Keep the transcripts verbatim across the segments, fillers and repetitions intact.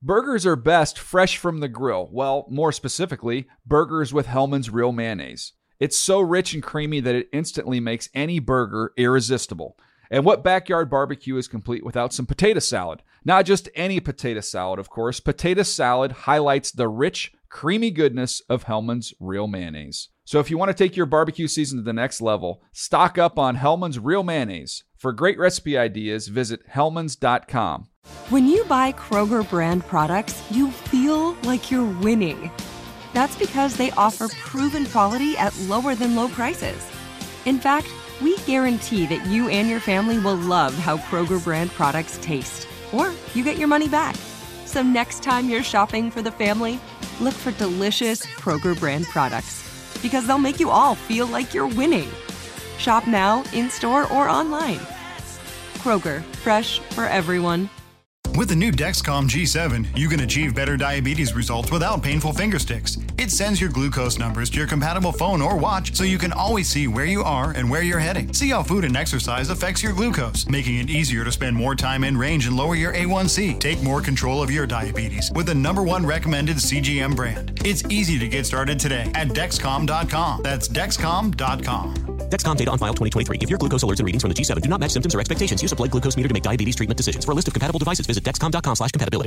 Burgers are best fresh from the grill. Well, more specifically, burgers with Hellmann's Real Mayonnaise. It's so rich and creamy that it instantly makes any burger irresistible. And what backyard barbecue is complete without some potato salad? Not just any potato salad, of course. Potato salad highlights the rich, creamy goodness of Hellmann's Real Mayonnaise. So if you want to take your barbecue season to the next level, stock up on Hellmann's Real Mayonnaise. For great recipe ideas, visit hellmanns dot com. When you buy Kroger brand products, you feel like you're winning. That's because they offer proven quality at lower than low prices. In fact, we guarantee that you and your family will love how Kroger brand products taste, or you get your money back. So next time you're shopping for the family, look for delicious Kroger brand products, because they'll make you all feel like you're winning. Shop now, in-store, or online. Kroger, fresh for everyone. With the new Dexcom G seven, you can achieve better diabetes results without painful finger sticks. It sends your glucose numbers to your compatible phone or watch so you can always see where you are and where you're heading. See how food and exercise affects your glucose, making it easier to spend more time in range and lower your A one C. Take more control of your diabetes with the number one recommended C G M brand. It's easy to get started today at Dexcom dot com. That's Dexcom dot com. Dexcom data on file twenty twenty-three. If your glucose alerts and readings from the G seven do not match symptoms or expectations, use a blood glucose meter to make diabetes treatment decisions. For a list of compatible devices, visit Dexcom dot com slash compatibility.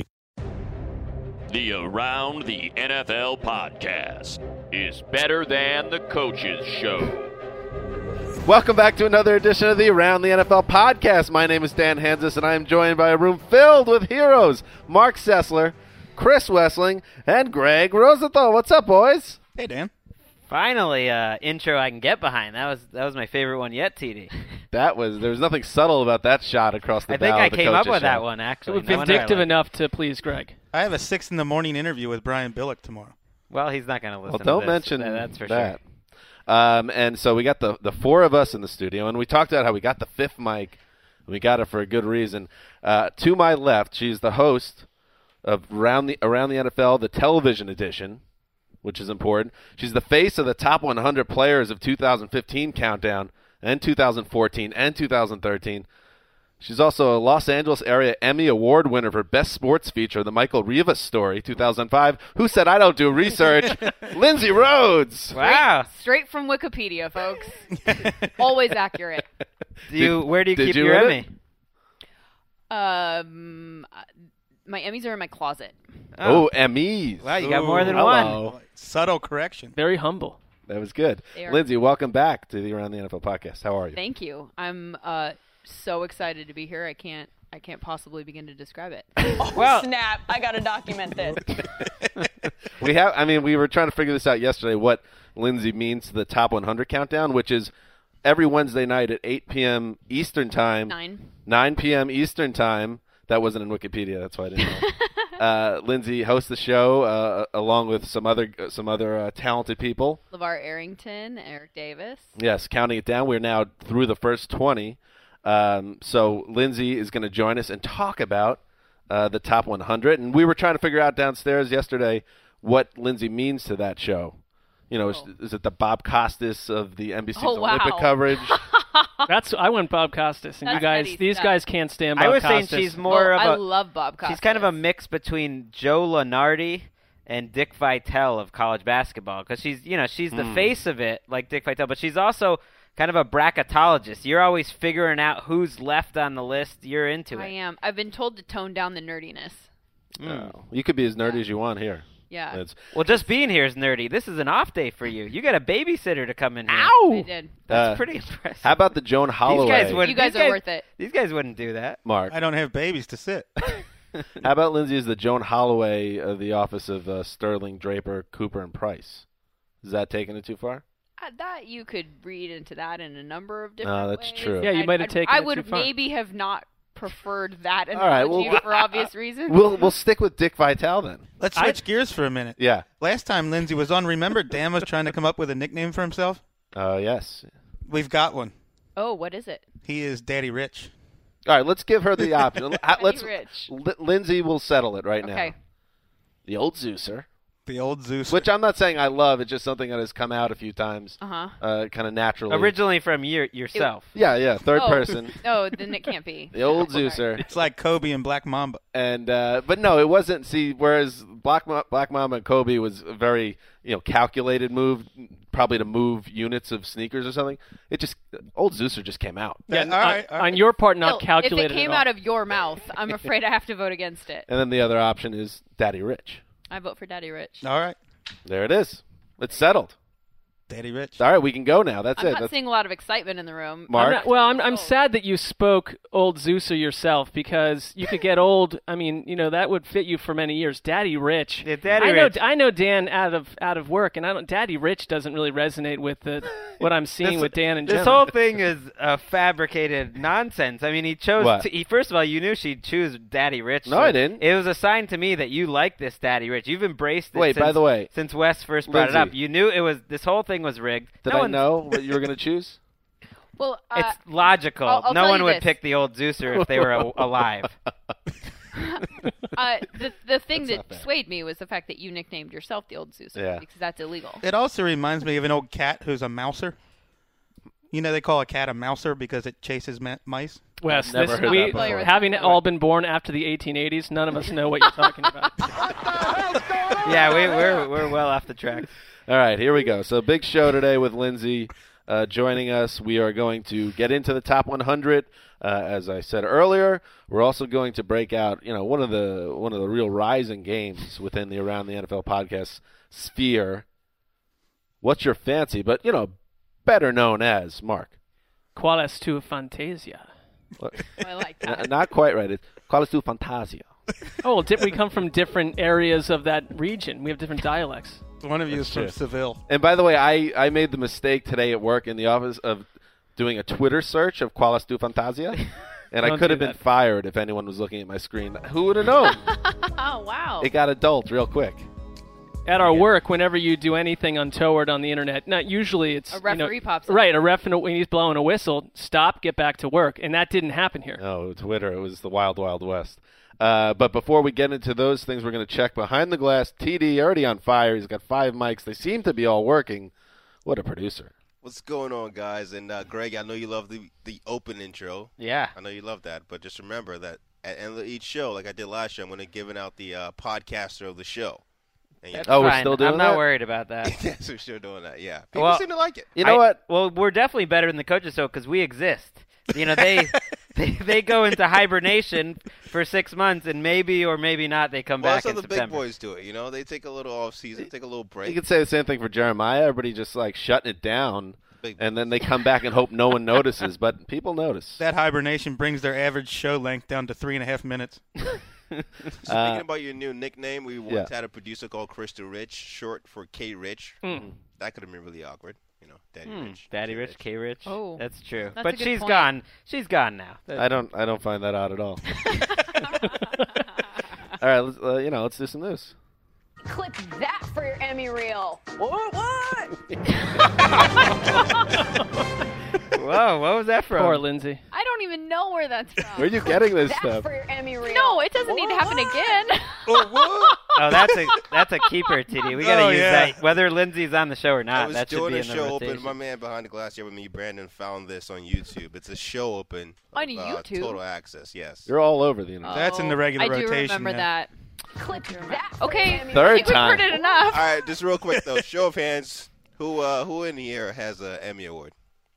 The Around the N F L podcast is better than the Coaches Show. Welcome back to another edition of the Around the N F L podcast. My name is Dan Hansis, and I am joined by a room filled with heroes. Mark Sessler, Chris Wessling, and Greg Rosenthal. What's up, boys? Hey, Dan. Finally, uh, intro I can get behind. That was that was my favorite one yet, T D. That was there was nothing subtle about that shot across the I think bow I of the came up Coaches with Show. that one, actually. It was No vindictive wonder I enough to please Greg. I have a six in the morning interview with Brian Billick tomorrow. Well, he's not going to listen Well, don't to this. mention That- That's for that. sure. Um, and so we got the the four of us in the studio, and we talked about how we got the fifth mic. And we got it for a good reason. Uh, to my left, she's the host of Around the Around the N F L, the television edition, which is important. She's the face of the top one hundred players of two thousand fifteen countdown, and two thousand fourteen, and two thousand thirteen. She's also a Los Angeles area Emmy Award winner for Best Sports Feature, the Michael Rivas Story, two thousand five. Who said I don't do research? Lindsay Rhodes. Wow. Straight from Wikipedia, folks. Always accurate. Do you, where do you Did keep you your win Emmy? Um, my Emmys are in my closet. Oh, Emmys. Wow, you got more than Hello. one. Subtle correction. Very humble. That was good. They are- Lindsay, welcome back to the Around the N F L podcast. How are you? Thank you. I'm uh so excited to be here. I can't I can't possibly begin to describe it. Well, Snap, I gotta document this. We have. I mean, we were trying to figure this out yesterday. What Lindsay means to the top one hundred countdown, which is every Wednesday night at eight p.m. Eastern time. Nine. nine p.m. Eastern time. That wasn't in Wikipedia. That's why I didn't know. uh, Lindsay hosts the show uh, along with some other uh, some other uh, talented people. LeVar Arrington, Eric Davis. Yes, counting it down. We're now through the first twenty. Um, so Lindsay is going to join us and talk about uh, the top one hundred. And we were trying to figure out downstairs yesterday what Lindsay means to that show. You know, Oh. is, is it the Bob Costas of the N B C's Oh, wow. Olympic coverage? That's I went Bob Costas, and you That's guys, heady these stuff. guys can't stand Bob I was Costas. saying she's more Oh, of I a love Bob Costas. she's kind of a mix between Joe Lunardi and Dick Vitale of college basketball, because she's you know she's the Mm. face of it like Dick Vitale, but she's also kind of a bracketologist. You're always figuring out who's left on the list. You're into I it. am. I've been told to tone down the nerdiness. Oh, you could be as nerdy as you want here. Yeah. It's, Well, just being here is nerdy. This is an off day for you. You got a babysitter to come in here. I did. That's Uh, pretty impressive. how about the Joan Holloway? These guys would. You guys these are worth it. These guys wouldn't do that. Mark. I don't have babies to sit. How about Lindsay is the Joan Holloway of the office of uh, Sterling, Draper, Cooper, and Price? Is that taking it too far? Uh, that you could read into that in a number of No, different that's ways. true. Yeah, you I'd- might have I'd- taken I it would too far. maybe have not preferred that All right, analogy well, for obvious reasons. We'll we'll stick with Dick Vitale then. Let's switch gears for a minute. Yeah. Last time Lindsay was on, remember Dan was trying to come up with a nickname for himself? Uh, yes. We've got one. Oh, what is it? He is Daddy Rich. All right, let's give her the option. Uh, let's Rich. L- Lindsay will settle it right Okay. now. The old Zeuser. The old Zeus. Which I'm not saying I love. It's just something that has come out a few times. Uh-huh. Uh, kind of naturally. Originally from your, yourself. Yeah, yeah. Third oh. person. Oh, then it can't be. The old Zeuser. It's like Kobe and Black Mamba. And uh, but no, it wasn't. See, whereas Black Ma- Black Mamba and Kobe was a very you know calculated move, probably to move units of sneakers or something. It just old Zeuser just came out. Yeah, all right, on, all right. on your part, not Still, calculated If it came at all. out of your mouth, I'm afraid I have to vote against it. And then the other option is Daddy Rich. I vote for Daddy Rich. All right. There it is. It's settled. Daddy Rich. All right, we can go now. That's I'm it. not That's, seeing a lot of excitement in the room. Mark? I'm not, well, I'm I'm Oh. sad that you spoke old Zeuser yourself because you could get old. I mean, you know that would fit you for many years. Daddy Rich. Yeah, Daddy I know. Rich. I know Dan out of out of work, and I don't. Daddy Rich doesn't really resonate with the what I'm seeing This- with Dan and This Jenna. whole thing is uh, fabricated nonsense. I mean, he chose. What? To, he, first of all, you knew she'd choose Daddy Rich. No, so I didn't. It was a sign to me that you like this Daddy Rich. You've embraced it. Wait, since, by the way, since Wes first brought Lindsay. it up, you knew it was. This whole thing was rigged. Did no I one's- know what you were going to choose? Well, uh, It's logical. I'll- I'll no tell one you would this. pick the old Zeuser if they were a- alive. uh, the the thing That's not that fair. swayed me was the fact that you nicknamed yourself the old Zeus Yeah. because that's illegal. It also reminds me of an old cat who's a mouser. You know they call a cat a mouser because it chases ma- mice. Wes, Never this, heard we that before. having all been born after the eighteen eighties, none of us know what you're talking about. Yeah, we, we're we're well off the track. All right, here we go. So big show today with Lindsay uh, joining us. We are going to get into the top one hundred. Uh, as I said earlier, we're also going to break out, you know, one of the one of the real rising games within the Around the N F L podcast sphere. What's your fancy? But you know, better known as Mark. Qual es tu fantasia? I like N- that. not quite right. It's Qual es tu fantasia? Oh, well, di- we come from different areas of that region. We have different dialects. One of you is from true. Seville. And by the way, I, I made the mistake today at work in the office of doing a Twitter search of Qual es tu fantasia, and I Don't could do have been that. fired if anyone was looking at my screen. Who would have known? Oh wow. It got adult real quick. At our work, whenever you do anything untoward on the internet, not usually it's A you know- referee pops up. Right, a ref when he's blowing a whistle, stop, get back to work, and that didn't happen here. Oh, Twitter. It was the wild, wild west. Uh, but before we get into those things, we're going to check behind the glass. T D already on fire. He's got five mics. They seem to be all working. What a producer. What's going on, guys? And uh, Greg, I know you love the the open intro. Yeah. I know you love that, but just remember that at the end of each show, like I did last year, I'm going to give out the uh, podcaster of the show. And you That's Oh, we're fine. still doing I'm not that? worried about that. yes, we're still doing that. Yeah, people Well, seem to like it. You know I- what? Well, we're definitely better than the coaches, though, because we exist. You know, they, they they go into hibernation for six months, and maybe or maybe not they come Well, back that's how in the big September. boys do it. You know, they take a little off season, take a little break. You could say the same thing for Jeremiah. Everybody just like shutting it down, Big and then they come back and hope no one notices. But people notice. That hibernation brings their average show length down to three and a half minutes. Speaking Uh, about your new nickname, we once yeah. had a producer called Krista Rich, short for K Rich. Mm. That could have been really awkward. You know, Daddy Hmm. Rich. Daddy K Rich, K Rich. Oh. That's true. That's a but good she's point. gone. She's gone now. I don't. I don't find that odd at all. All right. Let's, uh, you know, let's do some news. Clip that for your Emmy reel. What? What? Whoa, what was that from? Poor Lindsay. I don't even know where that's from. Where are you getting this That stuff? for your Emmy reel. No, it doesn't need to happen again. Oh, that's a that's a keeper, T D. We gotta Oh, use yeah. that, whether Lindsay's on the show or I not. was That should doing be a in the show rotation. open. My man behind the glass here with me, Brandon, found this on YouTube. It's a show open On of, uh, YouTube? Total Access. Yes. You're all over the internet. That's in the Oh, regular I do rotation remember now. that. Clip that. for Okay, your Emmy Third I think we've time. heard it enough. All right, just real quick though. Show of hands. Who uh, who in here has an Emmy award?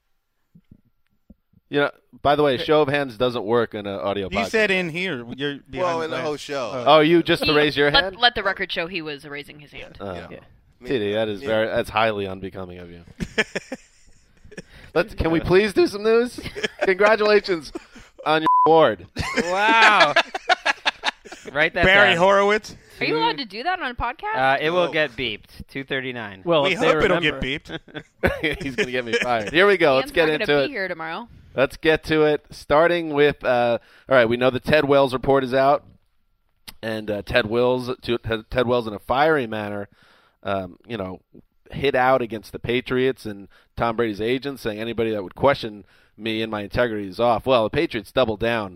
You know. By the way, show of hands doesn't work in an audio You podcast. said in here. You're behind Well, the in the glass. whole show. Oh, you just to He- raise your let, hand? Let the record show he was raising his hand. Oh. Yeah. Yeah. T D, that is Yeah. very. That's highly unbecoming of you. Let's. Can we please do some news? Congratulations on your award. Wow. Write that Barry down. Horowitz. Are you allowed to do that on a podcast? Uh, it will Oh. get beeped. two thirty-nine. Well, we if they hope it'll remember. get beeped. He's gonna get me fired. Here we go. Let's Ian's get not into gonna it. be here tomorrow. Let's get to it. Starting with, uh, all right, we know the Ted Wells report is out, and uh, Ted Wells, to, Ted Wells, in a fiery manner, um, you know, hit out against the Patriots and Tom Brady's agents, saying anybody that would question me and my integrity is off. Well, the Patriots doubled down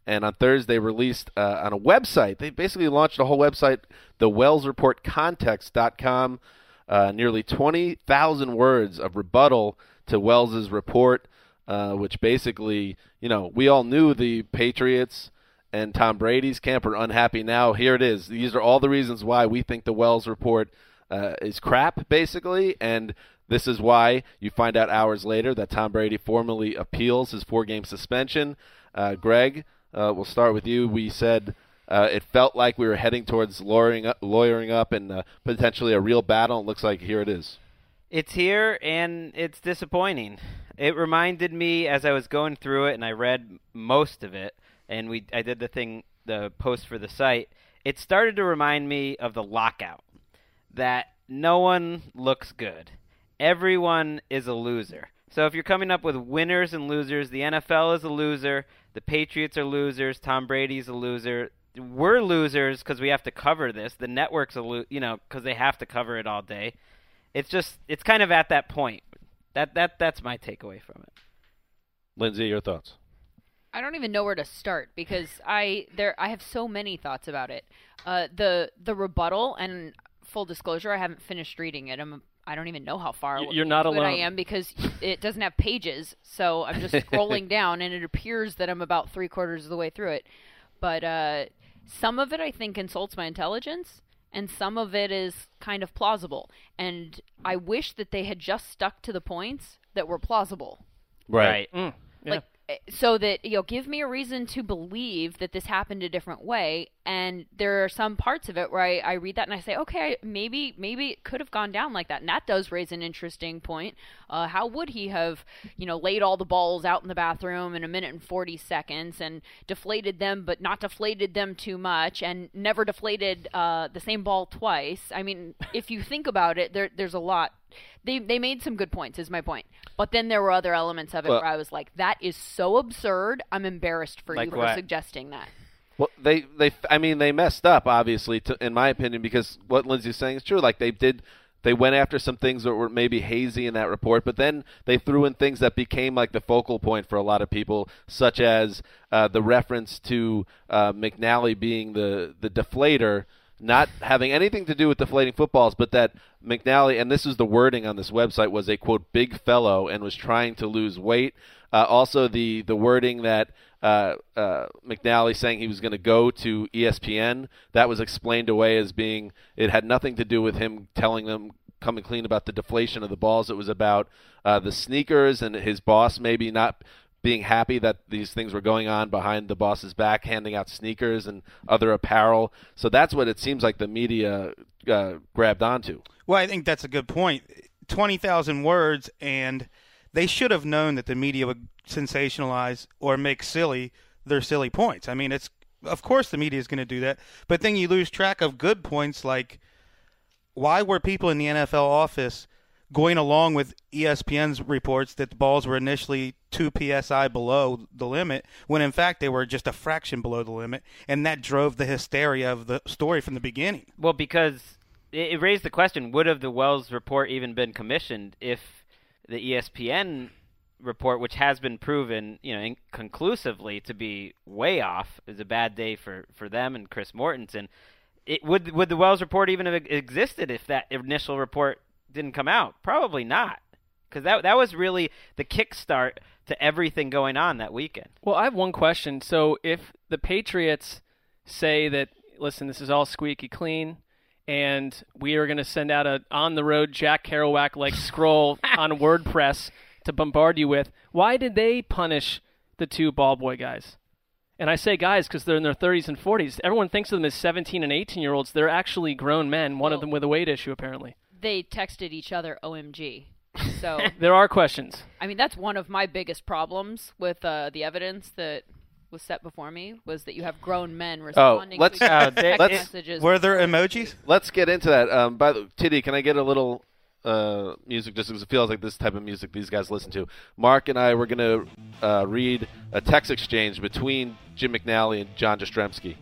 And on Thursday, released uh, on a website. They basically launched a whole website, the Wells Report Context dot com, uh, nearly twenty thousand words of rebuttal to Wells's report, uh, which basically, you know, we all knew the Patriots and Tom Brady's camp are unhappy now. Here it is. These are all the reasons why we think the Wells report uh, is crap, basically, and this is why you find out hours later that Tom Brady formally appeals his four-game suspension. Uh, Greg, uh, we'll start with you. We said uh, it felt like we were heading towards lawyering up, lawyering up and uh, potentially a real battle. It looks like here it is. It's here, and it's disappointing. It reminded me as I was going through it, and I read most of it, and we I did the thing, the post for the site. It started to remind me of the lockout, that no one looks good. Everyone is a loser. So if you're coming up with winners and losers, the N F L is a loser, the Patriots are losers, Tom Brady's a loser. We're losers because we have to cover this. The network's a lo- you know, because they have to cover it all day. It's just, it's kind of at that point. That that that's my takeaway from it. Lindsay, your thoughts? I don't even know where to start because I there I have so many thoughts about it. Uh, the the rebuttal, and full disclosure, I haven't finished reading it. I'm I don't even know how far You're not into it alone. I am because it doesn't have pages. So I'm just scrolling down, and it appears that I'm about three quarters of the way through it. But uh, some of it I think insults my intelligence, and some of it is kind of plausible. And I wish that they had just stuck to the points that were plausible. Right. Mm, yeah. Like, so that, you know, give me a reason to believe that this happened a different way. And there are some parts of it where I, I read that and I say, okay, maybe maybe it could have gone down like that. And that does raise an interesting point. Uh, how would he have, you know, laid all the balls out in the bathroom in a minute and forty seconds and deflated them, but not deflated them too much, and never deflated uh, the same ball twice? I mean, if you think about it, there there's a lot. They they made some good points, is my point. But then there were other elements of it well, where I was like, that is so absurd. I'm embarrassed for Like you for what? suggesting that. Well, they, they, I mean, they messed up, obviously, to, in my opinion, because what Lindsay's saying is true. Like, they did, they went after some things that were maybe hazy in that report, but then they threw in things that became like the focal point for a lot of people, such as uh, the reference to uh, McNally being the, the deflator, not having anything to do with deflating footballs, but that McNally, and this is the wording on this website, was a, quote, big fellow and was trying to lose weight. Uh, also, the, the wording that uh, uh, McNally saying he was going to go to E S P N, that was explained away as being, it had nothing to do with him telling them, coming clean about the deflation of the balls. It was about uh, the sneakers and his boss maybe not being happy that these things were going on behind the boss's back, handing out sneakers and other apparel. So that's what it seems like the media uh, grabbed onto. Well, I think that's a good point. twenty thousand words, and they should have known that the media would sensationalize or make silly their silly points. I mean, it's of course the media is going to do that, but then you lose track of good points like why were people in the N F L office going along with E S P N's reports that the balls were initially two P S I below the limit, when in fact they were just a fraction below the limit, and that drove the hysteria of the story from the beginning. Well, because it, it raised the question, would have the Wells report even been commissioned if the E S P N report, which has been proven, you know, in- conclusively to be way off, is a bad day for, for them and Chris Mortensen. It would would the Wells report even have existed if that initial report didn't come out? Probably not, because that that was really the kickstart to everything going on that weekend. Well, I have one question. So if the Patriots say that, listen, this is all squeaky clean, and we are going to send out a on-the-road Jack Kerouac-like scroll on WordPress to bombard you with, why did they punish the two ball boy guys? And I say guys because they're in their thirties and forties. Everyone thinks of them as seventeen and eighteen-year-olds. They're actually grown men, one well, of them with a weight issue, apparently. They texted each other O M G. So there are questions. I mean, that's one of my biggest problems with uh, the evidence that was set before me, was that you have grown men responding oh, let's, to uh, text let's, messages. Were there emojis? Let's get into that. Um, by the Tiddy, can I get a little uh, music just because it feels like this type of music these guys listen to? Mark and I were going to uh, read a text exchange between Jim McNally and John Jastrzemski.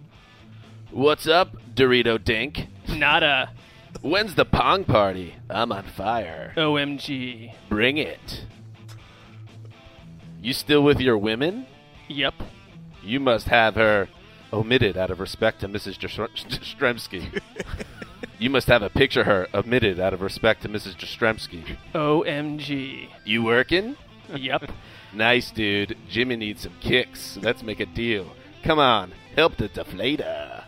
What's up, Dorito Dink? Nada. When's the Pong party? I'm on fire. O M G. Bring it. You still with your women? Yep. You must have her omitted out of respect to Missus Jastrzemski. You must have a picture of her omitted out of respect to Missus Jastrzemski. O M G. You working? Yep. Nice, dude. Jimmy needs some kicks. Let's make a deal. Come on. Help the deflator.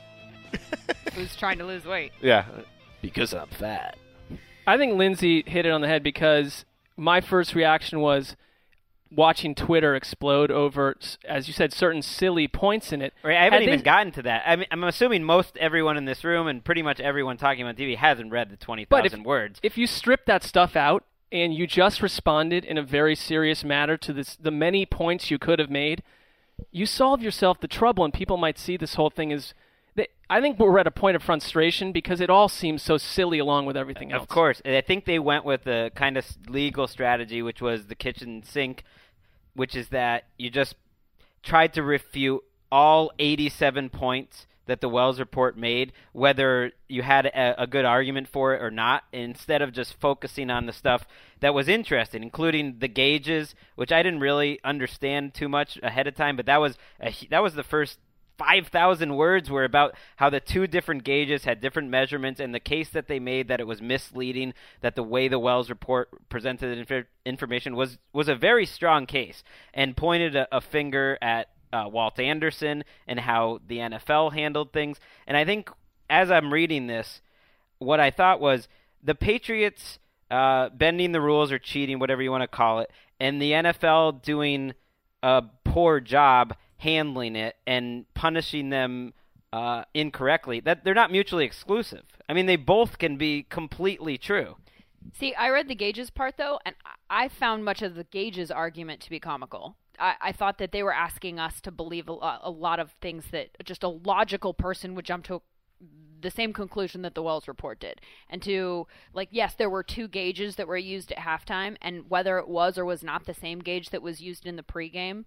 Who's trying to lose weight? Yeah. Because I'm fat. I think Lindsay hit it on the head because my first reaction was watching Twitter explode over, as you said, certain silly points in it. Right, I haven't Had even they- gotten to that. I mean, I'm assuming most everyone in this room and pretty much everyone talking on T V hasn't read the twenty But if, thousand words. if you strip that stuff out and you just responded in a very serious manner to this, the many points you could have made, you solve yourself the trouble, and people might see this whole thing as... They, I think we're at a point of frustration because it all seems so silly along with everything else. Of course. I think they went with the kind of legal strategy, which was the kitchen sink, which is that you just tried to refute all eighty-seven points that the Wells report made, whether you had a, a good argument for it or not, instead of just focusing on the stuff that was interesting, including the gauges, which I didn't really understand too much ahead of time, but that was a, that was the first five thousand words were about how the two different gauges had different measurements, and the case that they made that it was misleading, that the way the Wells report presented inf- information was, was a very strong case, and pointed a, a finger at uh, Walt Anderson and how the N F L handled things. And I think as I'm reading this, what I thought was the Patriots uh, bending the rules or cheating, whatever you want to call it, and the N F L doing a poor job handling it and punishing them uh, incorrectly, that they're not mutually exclusive. I mean, they both can be completely true. See, I read the gauges part, though, and I found much of the gauges argument to be comical. I, I thought that they were asking us to believe a, a lot of things that just a logical person would jump to the same conclusion that the Wells report did. And to, like, yes, there were two gauges that were used at halftime, and whether it was or was not the same gauge that was used in the pregame,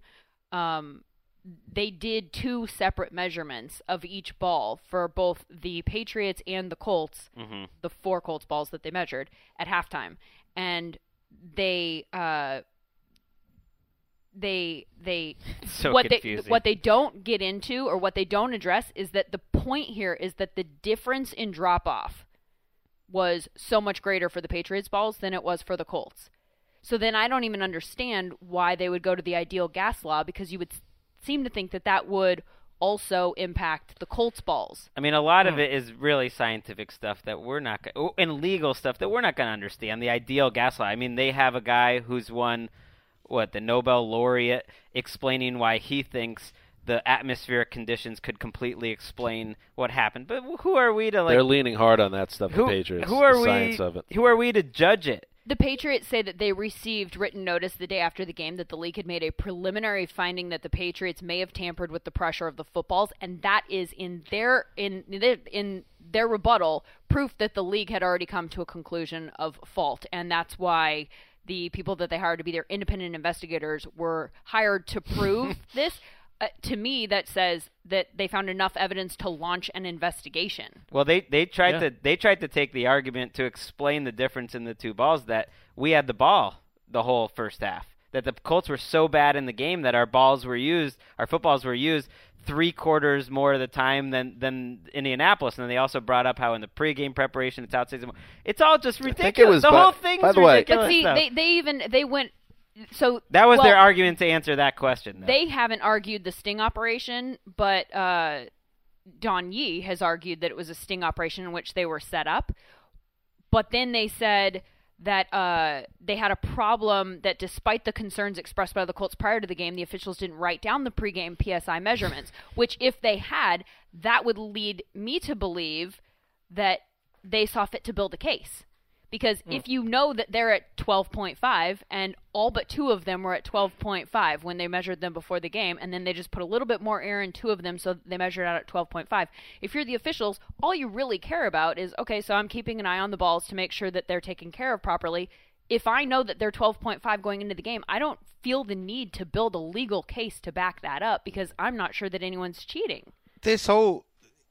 um, they did two separate measurements of each ball for both the Patriots and the Colts, mm-hmm. the four Colts balls that they measured at halftime. And they, uh, they, they, so what confusing. they, what they don't get into or what they don't address is that the point here is that the difference in drop off was so much greater for the Patriots balls than it was for the Colts. So then I don't even understand why they would go to the ideal gas law, because you would seem to think that that would also impact the Colts balls. I mean, a lot of it is really scientific stuff that we're not go- and legal stuff that we're not going to understand. The ideal gas law. I mean, they have a guy who's won what the Nobel laureate explaining why he thinks the atmospheric conditions could completely explain what happened. But who are we to like? They're leaning hard on that stuff. Who, the Patriots. who are the we? Science of it. Who are we to judge it? The Patriots say that they received written notice the day after the game that the league had made a preliminary finding that the Patriots may have tampered with the pressure of the footballs, and that is in their in their, in their rebuttal proof that the league had already come to a conclusion of fault, and that's why the people that they hired to be their independent investigators were hired to prove this. Uh, to me, that says that they found enough evidence to launch an investigation. Well, they, they tried Yeah. to they tried to take the argument to explain the difference in the two balls, that we had the ball the whole first half, that the Colts were so bad in the game that our balls were used, our footballs were used three quarters more of the time than than Indianapolis. And then they also brought up how in the pregame preparation it's outside. It's all just ridiculous. think it was the by- whole thing's by the way- ridiculous. But see, though. they, they even they went so that was well, their argument to answer that question. Though. They haven't argued the sting operation, but uh, Don Yee has argued that it was a sting operation in which they were set up. But then they said that uh, they had a problem that despite the concerns expressed by the Colts prior to the game, the officials didn't write down the pregame P S I measurements, which if they had, that would lead me to believe that they saw fit to build a case. Because Mm. if you know that they're at twelve point five and all but two of them were at twelve point five when they measured them before the game, and then they just put a little bit more air in two of them so they measured out at twelve point five. If you're the officials, all you really care about is, okay, so I'm keeping an eye on the balls to make sure that they're taken care of properly. If I know that they're twelve point five going into the game, I don't feel the need to build a legal case to back that up because I'm not sure that anyone's cheating. This whole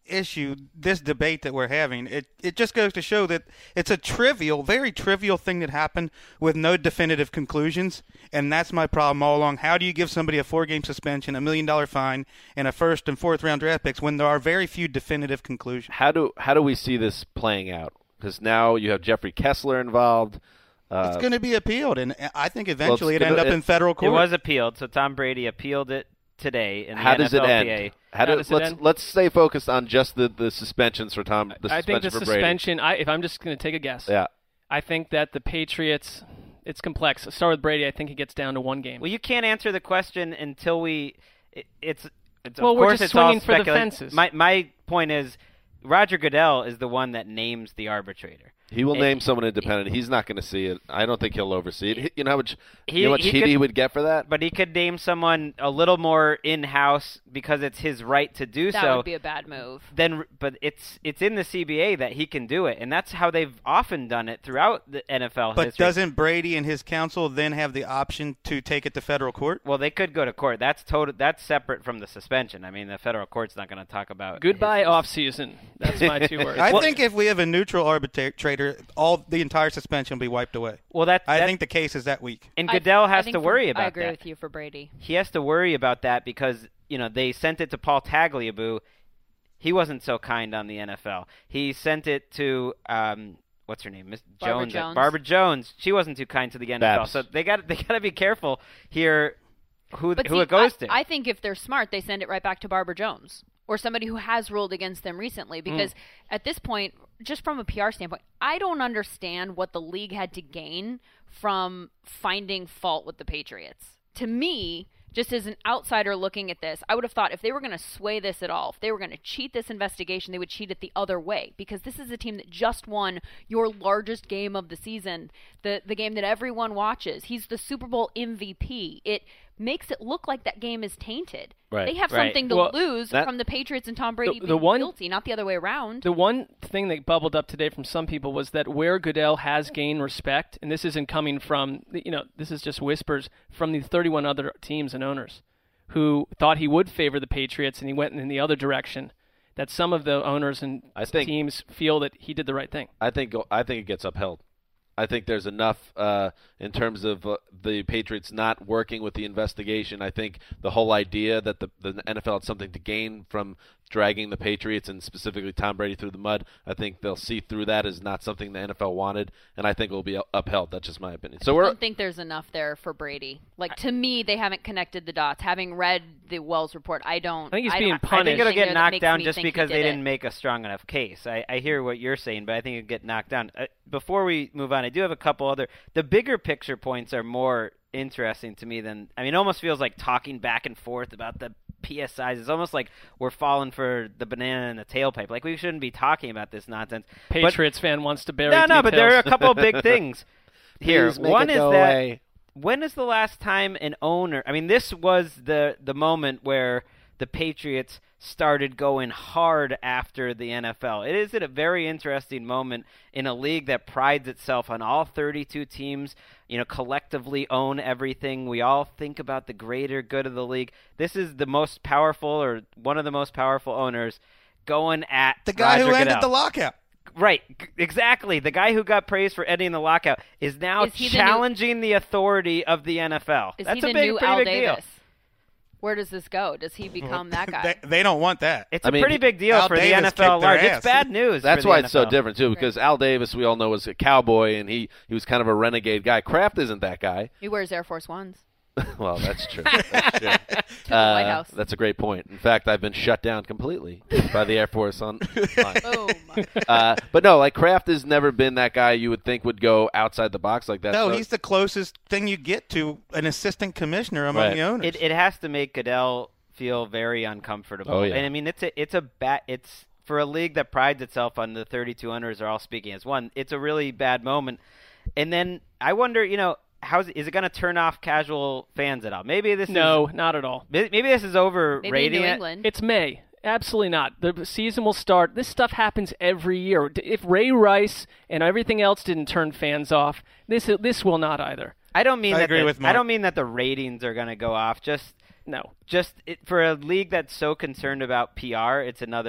issue, this debate that we're having, it, it just goes to show that it's a trivial, very trivial thing that happened with no definitive conclusions, and that's my problem all along. How do you give somebody a four-game suspension, a million-dollar fine, and a first and fourth-round draft picks when there are very few definitive conclusions? How do how do we see this playing out? Because now you have Jeffrey Kessler involved. Uh, it's going to be appealed, and I think eventually well, it end up it, in federal court. It was appealed, so Tom Brady appealed it today in the How N F L P A. does it end? How, How do, does it let's end? let's stay focused on just the, the suspensions for Tom. The I think suspension the for Brady. suspension. I, if I'm just going to take a guess, Yeah. I think that the Patriots. It's complex. I'll start with Brady. I think he gets down to one game. Well, you can't answer the question until we. It, it's. It's Well, of we're course just it's all swinging for the speculative. fences. My my point is, Roger Goodell is the one that names the arbitrator. He will It- name someone independent. He's not going to see it. I don't think he'll oversee it. You know how much, He- you know how much he heat could- he would get for that? But he could name someone a little more in-house because it's his right to do That so. would be a bad move. Then, but it's it's in the C B A that he can do it, and that's how they've often done it throughout the N F L But history. doesn't Brady and his counsel then have the option to take it to federal court? Well, they could go to court. That's total. That's separate from the suspension. I mean, the federal court's not going to talk about. Goodbye his- off season. That's my two words. I Well- think if we have a neutral arbitrator, all the entire suspension will be wiped away. Well, that, I that think the case is that weak. and I- Goodell I has think to for- worry about I agree that. with you for Brady. He has to worry about that because you know they sent it to Paul Tagliabue. He wasn't so kind on the N F L. He sent it to um, what's her name, Miss Barbara Jones. Jones. Barbara Jones. She wasn't too kind to the N F L. Babs. So they got they got to be careful here. Who But who see, it goes I, to? I think if they're smart, they send it right back to Barbara Jones or somebody who has ruled against them recently. Because at this point, just from a P R standpoint, I don't understand what the league had to gain from finding fault with the Patriots. To me, just as an outsider looking at this, I would have thought if they were going to sway this at all, if they were going to cheat this investigation, they would cheat it the other way. Because this is a team that just won your largest game of the season, the the game that everyone watches. He's the Super Bowl M V P. It makes it look like that game is tainted. Right. They have Right. something to Well, lose that- from the Patriots and Tom Brady The- being the one- guilty, not the other way around. The one thing that bubbled up today from some people was that where Goodell has gained respect, and this isn't coming from, you know, this is just whispers from the thirty-one other teams and owners who thought he would favor the Patriots and he went in the other direction, that some of the owners and I think- teams feel that he did the right thing. I think I think it gets upheld. I think there's enough uh, in terms of uh, the Patriots not working with the investigation. I think the whole idea that the, the N F L had something to gain from dragging the Patriots and specifically Tom Brady through the mud, I think they'll see through that as not something the N F L wanted, and I think it will be upheld. That's just my opinion. So I we're don't think there's enough there for Brady. Like, to me, they haven't connected the dots. Having read the Wells report, I don't. I think he's don't- being I don't I think it'll think get there that knocked makes down me just think he because did they it. didn't make a strong enough case. I, I hear what you're saying, but I think it'll get knocked down. Uh, before we move on, I do have a couple other. The bigger picture points are more interesting to me than. I mean, it almost feels like talking back and forth about the P S Is. It's almost like we're falling for the banana in the tailpipe. Like we shouldn't be talking about this nonsense. But- Patriots fan wants to bury no, no, but there are a details. couple big things here. Please make One it is go that away. when is the last time an owner? I mean, this was the the moment where the Patriots started going hard after the N F L. It is at a very interesting moment in a league that prides itself on all thirty-two teams, you know, collectively own everything. We all think about the greater good of the league. This is the most powerful or one of the most powerful owners going at The guy Roger who ended Goodell. the lockout. Right, g- exactly. The guy who got praised for ending the lockout is now Is he the new- challenging the authority of the N F L. Is That's he the a big, new pretty Al big Davis? deal. Where does this go? Does he become that guy? They, they don't want that. It's I a mean, pretty big deal Al for the Davis N F L kicked at their large. ass. It's bad news. That's for the why N F L. it's so different too, because Al Davis, we all know, was a cowboy, and he, he was kind of a renegade guy. Kraft isn't that guy. He wears Air Force Ones. Well, that's true. That's, true. To the White Uh, House. that's a great point. In fact, I've been shut down completely by the Air Force on. Boom. uh, but no, like Kraft has never been that guy you would think would go outside the box like that. No, So- he's the closest thing you get to an assistant commissioner among Right. the owners. It it has to make Goodell feel very uncomfortable. Oh, yeah. And I mean, it's a it's a bad it's for a league that prides itself on the thirty-two owners are all speaking as one. It's a really bad moment. And then I wonder, you know, how's is it going to turn off casual fans at all? Maybe this No, is not at all. maybe maybe this is Maybe in overrating New it. England. It's May. Absolutely not. The season will start. This stuff happens every year. If Ray Rice and everything else didn't turn fans off, this this will not either. I don't mean I that agree the, with I Mark. don't mean that the ratings are going to go off. Just No. just it, for a league that's so concerned about P R, it's another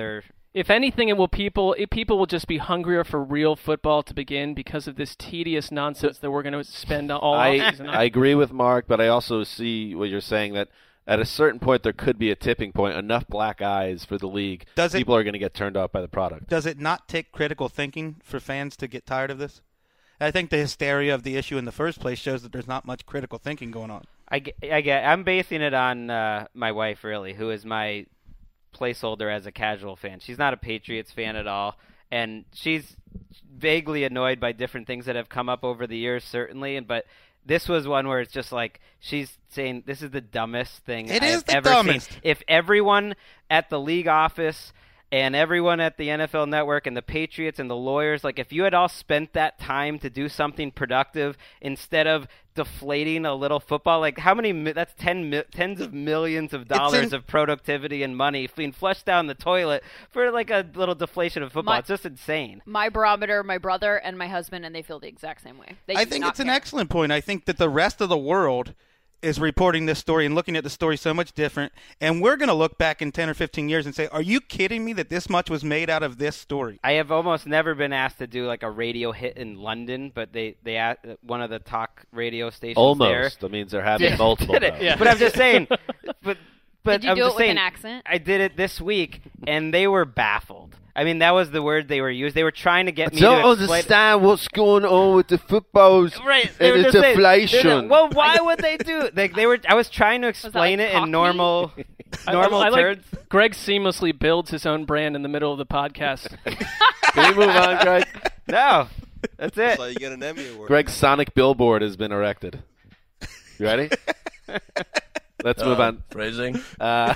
If anything, it will people it, people will just be hungrier for real football to begin because of this tedious nonsense that we're going to spend all I, offseason on. I agree with Mark, but I also see what you're saying, that at a certain point there could be a tipping point, enough black eyes for the league. Does it, people are going to get turned off by the product. Does it not take critical thinking for fans to get tired of this? I think the hysteria of the issue in the first place shows that there's not much critical thinking going on. I get, I get, I'm basing it on uh, my wife, really, who is my placeholder as a casual fan. She's not a Patriots fan at all, and she's vaguely annoyed by different things that have come up over the years, certainly, and but this was one where it's just like she's saying this is the dumbest thing It I've is the ever dumbest. seen. If everyone at the league office and everyone at the N F L Network and the Patriots and the lawyers, like if you had all spent that time to do something productive instead of deflating a little football, like how many, that's ten, tens of millions of dollars in, of productivity and money being flushed down the toilet for like a little deflation of football. My, it's just insane. My barometer, my brother, and my husband, and they feel the exact same way. They I do think not it's an care. excellent point. I think that the rest of the world is reporting this story and looking at the story so much different, and we're going to look back in ten or fifteen years and say, are you kidding me that this much was made out of this story? I have almost never been asked to do like a radio hit in London, but they, they asked one of the talk radio stations Almost. there. That means they're having did, multiple. Did it. Yeah. But I'm just saying. But but Did you I'm do just it with saying, an accent? I did it this week, and they were baffled. I mean, that was the word they were used. They were trying to get I me don't to explain. understand what's going on with the footballs. Right, they and were the just saying- deflation. they're like, well, why would they do? Like they were. I was trying to explain like it Cockney? in normal, I- normal I, I like terms. Greg seamlessly builds his own brand in the middle of the podcast. Can we move on, Greg? No, that's it. So you get an Emmy award. Greg's sonic billboard has been erected. You ready? Let's move Uh, on. Phrasing. Uh,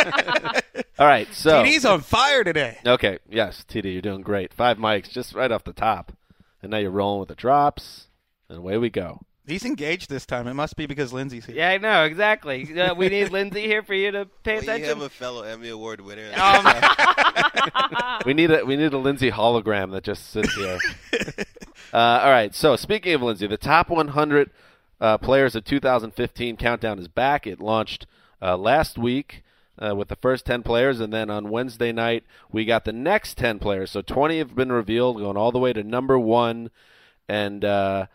all right, so T D's on fire today. okay, yes, T D, you're doing great. Five mics just right off the top, and now you're rolling with the drops, and away we go. He's engaged this time. It must be because Lindsay's here. Yeah, I know exactly. Uh, we need Lindsay here for you to pay Well, you attention. have a fellow Emmy Award winner. Um, We need a we need a Lindsay hologram that just sits here. uh, all right. So speaking of Lindsay, the top one hundred uh, players of two thousand fifteen countdown is back. It launched uh, last week uh, with the first ten players, and then on Wednesday night we got the next ten players. So twenty have been revealed, going all the way to number one. And uh,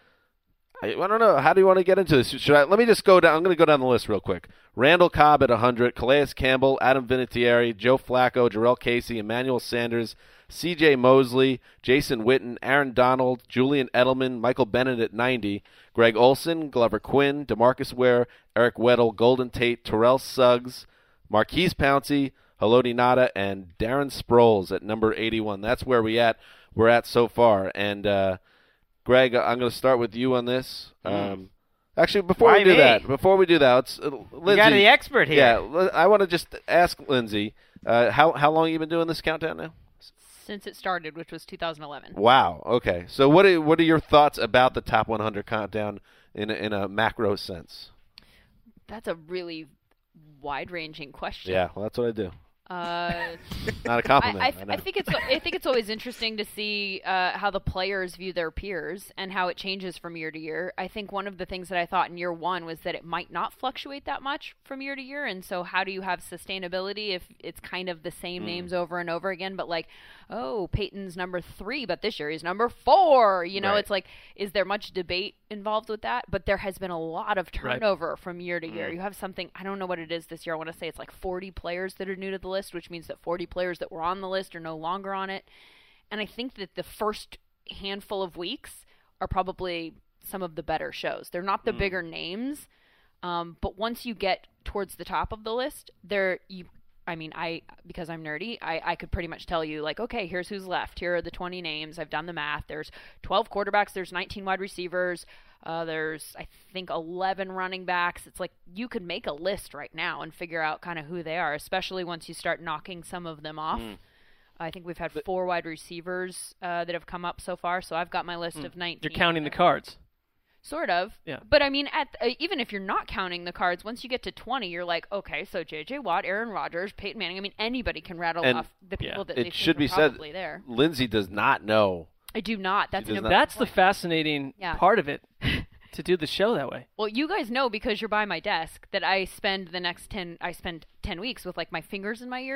I, I don't know. How do you want to get into this? Should I? Let me just go down. I'm going to go down the list real quick. Randall Cobb at one hundred, Calais Campbell, Adam Vinatieri, Joe Flacco, Jarrell Casey, Emmanuel Sanders, C J Mosley, Jason Witten, Aaron Donald, Julian Edelman, Michael Bennett at ninety, Greg Olson, Glover Quinn, DeMarcus Ware, Eric Weddle, Golden Tate, Terrell Suggs, Marquise Pouncey, Haloti Ngata, and Darren Sproles at number eighty-one. That's where we at. We're at so far. And uh, Greg, I'm going to start with you on this. Um, actually, before Why we do me? that, before we do that, let's, uh, Lindsay. You got the expert here. Yeah, l- I want to just ask Lindsay, uh, how how long have you been doing this countdown now? Since it started, which was two thousand eleven. Wow. Okay. So what are what are your thoughts about the top one hundred countdown in a, in a macro sense? That's a really wide-ranging question. Yeah. Well, that's what I do. Uh, Not a compliment. I, I, I know. I think it's I think it's always interesting to see uh, how the players view their peers and how it changes from year to year. I think one of the things that I thought in year one was that it might not fluctuate that much from year to year, and so how do you have sustainability if it's kind of the same Mm. names over and over again? But like, oh, Peyton's number three, but this year he's number four. You know, Right. it's like, is there much debate involved with that? But there has been a lot of Right. turnover from year to year. Mm. You have something, I don't know what it is this year. I want to say it's like forty players that are new to the list, which means that forty players that were on the list are no longer on it. And I think that the first handful of weeks are probably some of the better shows. They're not the Mm. bigger names, um, but once you get towards the top of the list, there you. I mean, I because I'm nerdy, I, I could pretty much tell you, like, okay, here's who's left. Here are the twenty names. I've done the math. There's twelve quarterbacks. There's nineteen wide receivers. Uh, there's, I think, eleven running backs. It's like you could make a list right now and figure out kind of who they are, especially once you start knocking some of them off. Mm. I think we've had four wide receivers uh, that have come up so far, so I've got my list Mm. of nineteen. You're counting the cards. Sort of. Yeah. But I mean, at uh, even if you're not counting the cards, once you get to twenty, you're like, okay, so J J Watt, Aaron Rodgers, Peyton Manning. I mean, anybody can rattle And off the people that they it think should are be said, probably there. Lindsay does not know. I do not. That's does an not- important That's the point. fascinating Yeah. part of it, to do the show that way. Well, you guys know because you're by my desk that I spend the next ten. I spend ten weeks with like my fingers in my ears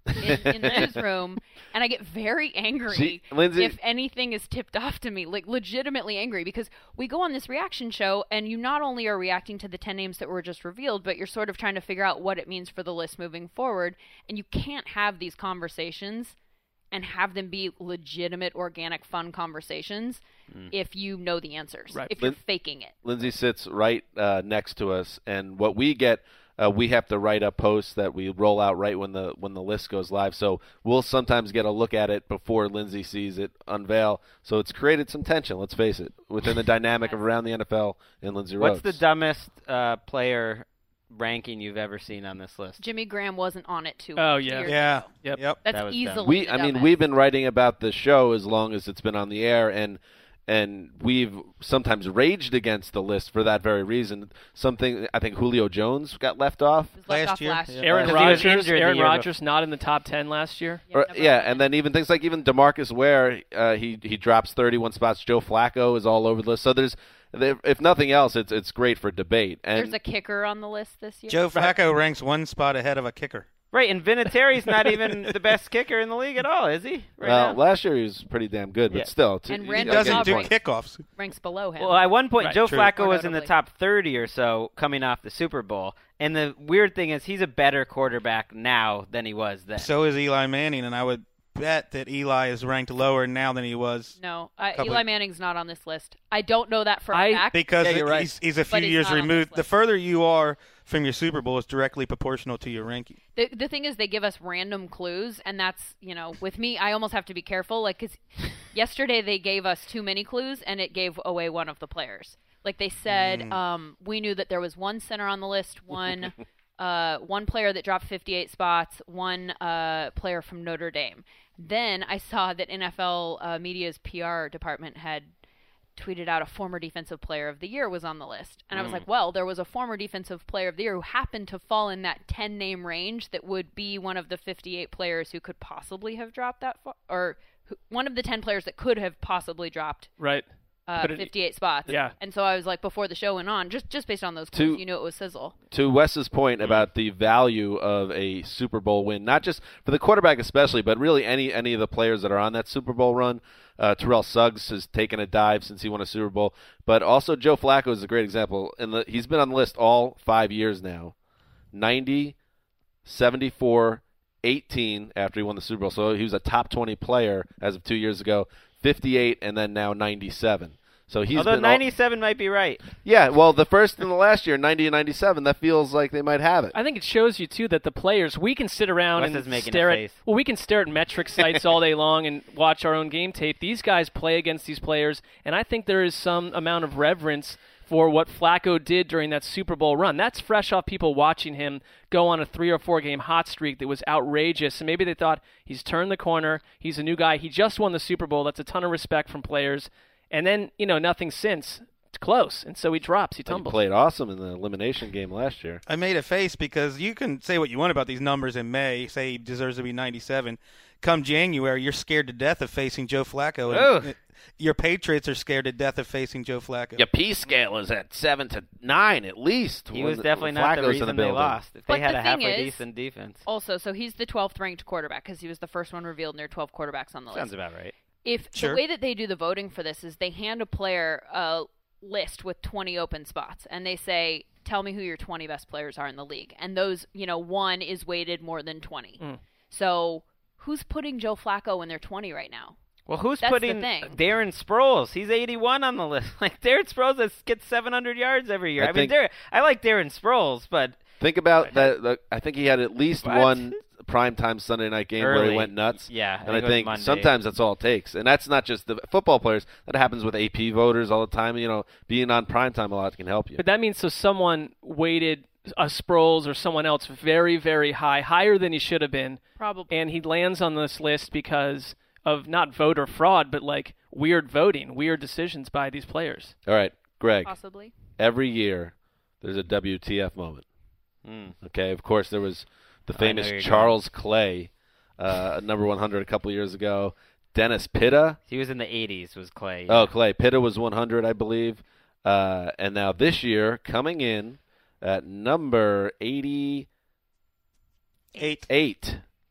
in, in the newsroom, and I get very angry See, Lindsay- if anything is tipped off to me, like legitimately angry, because we go on this reaction show, and you not only are reacting to the ten names that were just revealed, but you're sort of trying to figure out what it means for the list moving forward, and you can't have these conversations and have them be legitimate, organic, fun conversations mm. if you know the answers, right. if you're Lin- faking it. Lindsay sits right uh, next to us, and what we get, uh, we have to write up posts that we roll out right when the when the list goes live. So we'll sometimes get a look at it before Lindsay sees it unveil. So it's created some tension, let's face it, within the dynamic of Around the N F L and Lindsay Rhodes. What's the dumbest uh, player ranking you've ever seen on this list? Jimmy Graham wasn't on it too. Oh two yeah, years yeah, ago. yep, yep. That's that was easily. dumb. We, the I mean, dumbest. we've been writing about the show as long as it's been on the air, and and we've sometimes raged against the list for that very reason. Something I think Julio Jones got left off It was left last off year. last Yeah. year. Aaron Because he was Rodgers, injured the Aaron year Rodgers not in the top ten last year. Yeah, Or, never yeah, mind. and then even things like even DeMarcus Ware, uh, he he drops thirty-one spots. Joe Flacco is all over the list. So there's, there, if nothing else, it's it's great for debate. And There's a kicker on the list this year. Joe Flacco ranks one spot ahead of a kicker. Right, and Vinatieri's not even the best kicker in the league at all, is he? Right well, now? last year he was pretty damn good, but Yeah. still, to, And you Randall know, Doesn't again, do Aubrey. kickoffs. ranks below him. Well, at one point, Right, Joe true. Flacco More was in the notably. top thirty or so coming off the Super Bowl. And the weird thing is he's a better quarterback now than he was then. So is Eli Manning, and I would bet that Eli is ranked lower now than he was. No, I, Couple- Eli Manning's not on this list. I don't know that for a I- fact. Because Yeah, you're right. he's, he's a few But he's years not on this removed. The list. further you are from your Super Bowl is directly proportional to your ranking. The, the thing is, they give us random clues, and that's, you know, with me, I almost have to be careful. Like, because yesterday they gave us too many clues, and it gave away one of the players. Like, they said, Mm. um, we knew that there was one center on the list, one uh, one player that dropped fifty-eight spots, one uh, player from Notre Dame. Then I saw that N F L uh, Media's P R department had tweeted out a former defensive player of the year was on the list. And I was Mm. like, well, there was a former defensive player of the year who happened to fall in that ten name range that would be one of the fifty-eight players who could possibly have dropped that far, or who, one of the ten players that could have possibly dropped Right. uh, Could it- fifty-eight spots. Yeah. And so I was like, before the show went on, just just based on those clues, To- you knew it was Sizzle. to Wes's point about the value of a Super Bowl win, not just for the quarterback especially, but really any any of the players that are on that Super Bowl run. Uh, Terrell Suggs has taken a dive since he won a Super Bowl, but also Joe Flacco is a great example. And he's been on the list all five years now, ninety, seventy-four, eighteen after he won the Super Bowl. So he was a top twenty player as of two years ago, fifty-eight, and then now ninety-seven. So he's Although been all- ninety-seven might be right. yeah, well, the first and the last year, ninety and ninety-seven, that feels like they might have it. I think it shows you too that the players we can sit around Wes and is making stare a at face. well we can stare at metric sites all day long and watch our own game tape. These guys play against these players, and I think there is some amount of reverence for what Flacco did during that Super Bowl run. That's fresh off people watching him go on a three or four game hot streak that was outrageous. And maybe they thought he's turned the corner. He's a new guy. He just won the Super Bowl. That's a ton of respect from players. And then, you know, nothing since. It's close. And so he drops. He But he tumbles. played awesome in the elimination game last year. I made a face because you can say what you want about these numbers in May, say he deserves to be ninety-seven. Come January, you're scared to death of facing Joe Flacco. Ugh. And your Patriots are scared to death of facing Joe Flacco. Your P scale is at seven to nine at least. He when was the- definitely when not the Flacco's in reason they building. lost. If But they had the a thing halfway is- decent defense. Also, so he's the twelfth ranked quarterback because he was the first one revealed, and there are twelve quarterbacks on the Sounds list. about right. If Sure. the way that they do the voting for this is they hand a player a list with twenty open spots, and they say, tell me who your twenty best players are in the league. And those, you know, one is weighted more than twenty. Mm. So who's putting Joe Flacco in their twenty right now? Well, who's That's the putting thing. Darren Sproles? He's eighty-one on the list. Like Darren Sproles has, gets seven hundred yards every year. I I, mean, think- Darren, I like Darren Sproles, but Think about that. that- I think he had at least What? one primetime Sunday night game where Early. he went nuts. Yeah, I and think I it was think Monday. sometimes that's all it takes. And that's not just the football players. That happens with A P voters all the time. You know, being on primetime a lot can help you. But that means so someone weighted a Sproles or someone else very, very high, higher than he should have been. Probably. And he lands on this list because of not voter fraud, but like weird voting, weird decisions by these players. All right, Greg. Possibly. Every year there's a W T F moment. Mm. Okay, of course there was the I know famous you're Charles Clay, uh, number one hundred a couple years ago. Dennis Pitta. he was in the eighties. Was Clay? Oh, Clay. Pitta was one hundred, I believe. Uh, and now this year, coming in at number eighty-eight, Eight.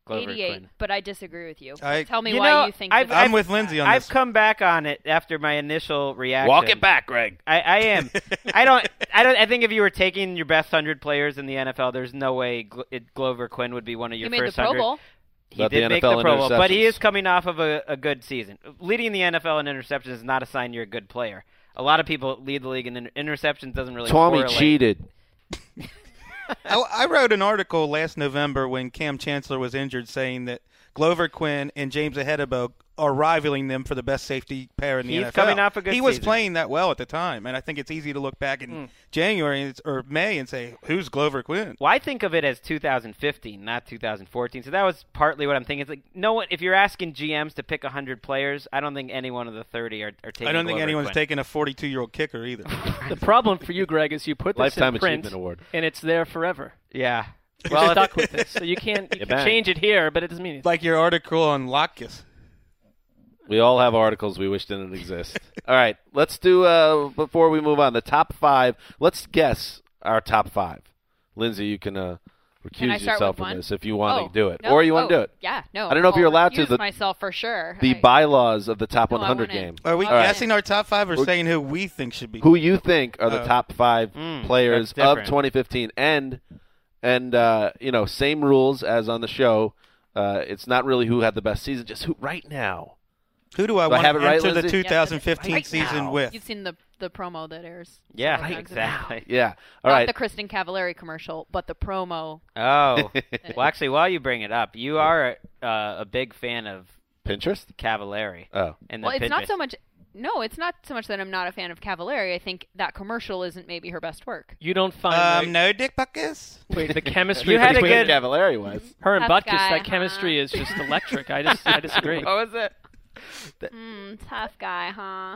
Glover eighty-eight, Quinn. but I disagree with you. I- Tell me You why know, you think. I've, that- I'm I've- with Lindsay on I've this. come back on it after my initial reaction. Walk it back, Greg. I, I am. I don't. I don't. I think if you were taking your best hundred players in the N F L, there's no way Glo- it, Glover Quinn would be one of your you made first the Pro hundred. Bowl. He About did the make N F L the Pro Bowl, but he interceptions. is coming off of a, a good season. Leading the N F L in interceptions is not a sign you're a good player. A lot of people lead the league in inter- interceptions. Doesn't really. Tommy correlate. cheated. I, I wrote an article last November when Cam Chancellor was injured saying that Glover Quinn and James Ahedebo are rivaling them for the best safety pair in the He's N F L. coming off a good He was season. playing that well at the time, and I think it's easy to look back in Mm. January and- or May and say, who's Glover Quinn? Well, I think of it as two thousand fifteen, not two thousand fourteen. So that was partly what I'm thinking. It's like no one. If you're asking G Ms to pick one hundred players, I don't think any one of the thirty are, are taking. I don't think Glover anyone's Quinn. taking a forty-two-year-old kicker either. The problem for you, Greg, is you put this Lifetime in print, Achievement Award. and it's there forever. Yeah. You're Well, stuck with it. So you can't you You can bang. change it here, but it doesn't mean anything. Like your article on Lockus. We all have articles we wish didn't exist. All right, let's do, uh, before we move on, the top five. Let's guess our top five. Lindsay, you can uh, Can I recuse start yourself with from one? this if you want Oh, to do it. no, Or you want oh, to do it. Yeah, no. I don't know if I'll you're allowed to. recuse The, myself for sure. the I- bylaws of the top No, I one hundred want in. game. Are we All right. guessing our top five or We're- saying who we think should be? Who you think are the Oh. top five Mm, players that's of different. twenty fifteen. And, and uh, you know, same rules as on the show. Uh, it's not really who had the best season, just who right now. Who do I Do I want have to it right, enter the Lindsay? two thousand fifteen Right season now. with? You've seen the the promo that airs. Yeah, several times a day. exactly. Yeah. All Not right. the Kristen Cavallari commercial, but the promo. Oh, well, actually, while you bring it up, you are uh, a big fan of Pinterest? Cavallari. Oh. And the Well, it's not Pinterest. so much. No, it's not so much that I'm not a fan of Cavallari. I think that commercial isn't maybe her best work. You don't find Um, the, no dick buckets? wait, the chemistry You had a between good- Cavallari was. her and Tough Butkus, guy, that chemistry huh? is just electric. I just I disagree. What was it? Mm, tough guy, huh?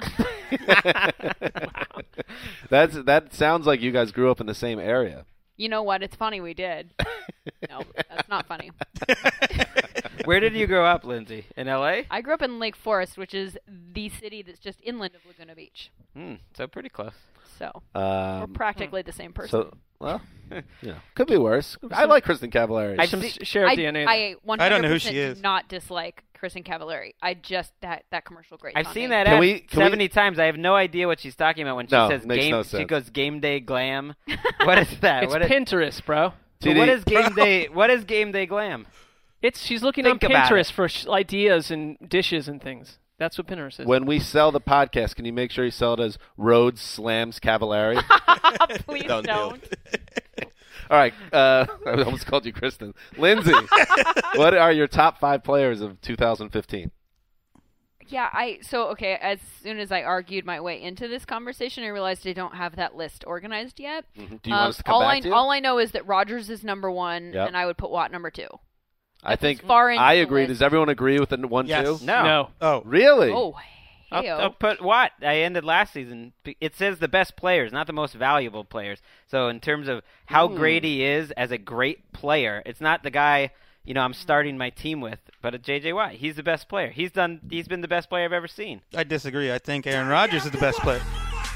That's that sounds like you guys grew up in the same area. You know what? It's funny we did. No, that's not funny. Where did you grow up, Lindsay? In L A? I grew up in Lake Forest, which is the city that's just inland of Laguna Beach. Hmm, so pretty close. So Um, we're practically the same person. So, well, you know, could be worse. I like Kristen Cavallari. I've Some seen- shared I, D N A. I one I don't hundred know who percent she is. do not dislike Kristen Cavallari. I just that that commercial great. I've on seen me. that Can ad we- can we- seventy times. I have no idea what she's talking about when she No, says makes game. no She sense. goes game day glam. What is that? it's what is, Pinterest, bro. so T D. what is game day? What is game day glam? It's she's looking Think on about Pinterest it. for sh- ideas and dishes and things. That's what Pinterest is. When we sell the podcast, can you make sure you sell it as Rhodes Slams Cavallari? Please Don't don't. do All right. Uh, I almost called you Kristen. Lindsay, what are your top five players of two thousand fifteen? Yeah, I so okay. As soon as I argued my way into this conversation, I realized I don't have that list organized yet. Mm-hmm. Do you Um, want us to come all back I to you? all I know is that Rogers is number one, Yep. and I would put Watt number two. I think far into I the agree. list. Does everyone agree with the n- one, Yes. two? No. no, Oh, Really? Oh, I'll, heyo. I'll put what I ended last season. It says the best players, not the most valuable players. So in terms of how Hmm. great he is as a great player, it's not the guy you know I'm starting my team with, but a J J Watt. He's the best player. He's done. He's been the best player I've ever seen. I disagree. I think Aaron Rodgers is the best player.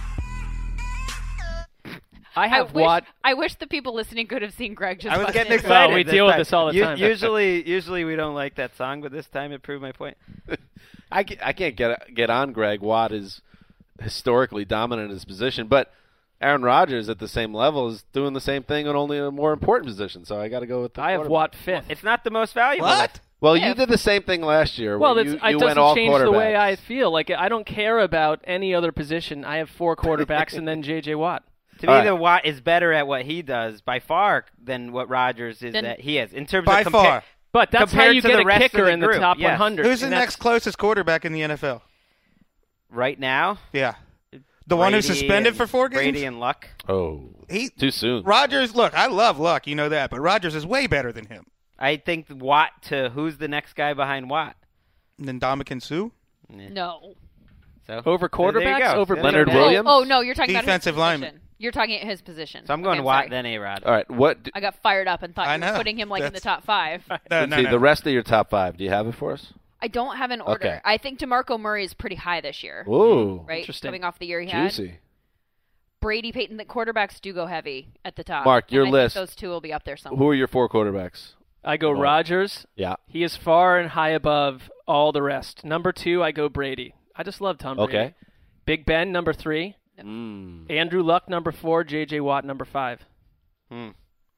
I I have wish, Watt. I wish the people listening could have seen Greg just. I was bust getting in. excited. Well, we this deal with time. this all the U- time. Usually, usually we don't like that song, but this time it proved my point. I, ca- I can't get get on Greg. Watt is historically dominant in his position, but Aaron Rodgers at the same level is doing the same thing, and only in a more important position. So I got to go with the I have quarterback. Watt fifth. It's not the most valuable. What? Well, Yeah. you did the same thing last year. Well, where that's, you, it you went doesn't all change the way quarterbacks. I feel. Like I don't care about any other position. I have four quarterbacks and then J J Watt. To me, All right. the Watt is better at what he does by far than what Rodgers is Then- that he is in terms By of compa- far. But that's how Compared you to get the a rest of kicker the in the group, top yes. one hundred. Who's the and that's- next closest quarterback in the N F L? right now. Yeah. The one who's Brady suspended and- for four games? Brady and Luck. Oh, He too soon. Rodgers, look, I love Luck, you know that, but Rodgers is way better than him. I think Watt to who's the next guy behind Watt? And then Dominican Sue? No. So Over there you quarterbacks? go. Over There you Leonard go. Oh, Williams? oh no, you're talking Defensive about his lineman. position. You're talking at his position. So I'm going okay, Watt sorry. then A Rod. All right, what? Do, I got fired up and thought I you were know. putting him like in the That's- top five. No, no, see, no. the rest of your top five. Do you have it for us? I don't have an order. Okay. I think DeMarco Murray is pretty high this year. Ooh, Right, Interesting. coming off the year he had. juicy. Brady, Peyton, the quarterbacks do go heavy at the top. Mark, and your I think list. those two will be up there somewhere. Who are your four quarterbacks? I go Oh. Rodgers. Yeah. He is far and high above all the rest. Number two, I go Brady. I just love Tom Brady. Okay. Big Ben, number three. Mm. Andrew Luck, number four. J J. Watt, number five. Hmm.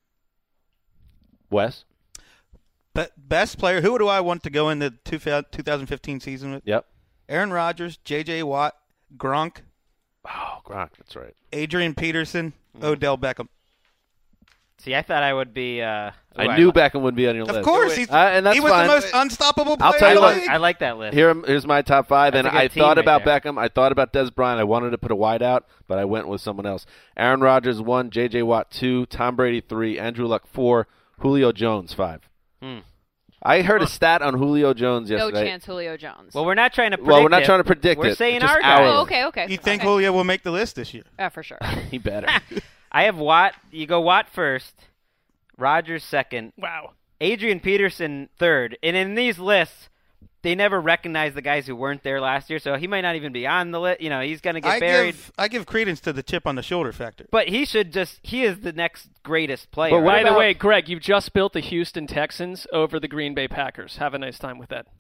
Wes? Be- best player. Who do I want to go in the two thousand fifteen season with? Yep. Aaron Rodgers, J J. Watt, Gronk, Oh, Gronk, that's right. Adrian Peterson, Odell Beckham. See, I thought I would be. Uh, I ooh, knew li- Beckham would be on your Of list. course, he's, Uh, and that's he was fine. the most unstoppable player I'll tell in you the what. league. I like that list. Here, here's my top five, That's and a good I team thought right about there. Beckham. I thought about Des Bryant. I wanted to put a wide out, but I went with someone else. Aaron Rodgers, one. J J. Watt, two. Tom Brady, three. Andrew Luck, four. Julio Jones, five. Hmm. I heard a stat on Julio Jones No yesterday. chance Julio Jones. Well, we're not trying to predict Well, we're not it. trying to predict We're it. saying just our guys. ours. Oh, okay, okay. You think okay. Julio will make the list this year? Uh, for sure. He better. I have Watt. You go Watt first. Rodgers second. Wow. Adrian Peterson third. And in these lists, they never recognize the guys who weren't there last year, so he might not even be on the list. You know, he's going to get I buried. give I give credence to the chip on the shoulder factor. But he should just – he is the next greatest player. But what By the about- way, Greg, you've just built the Houston Texans over the Green Bay Packers. Have a nice time with that.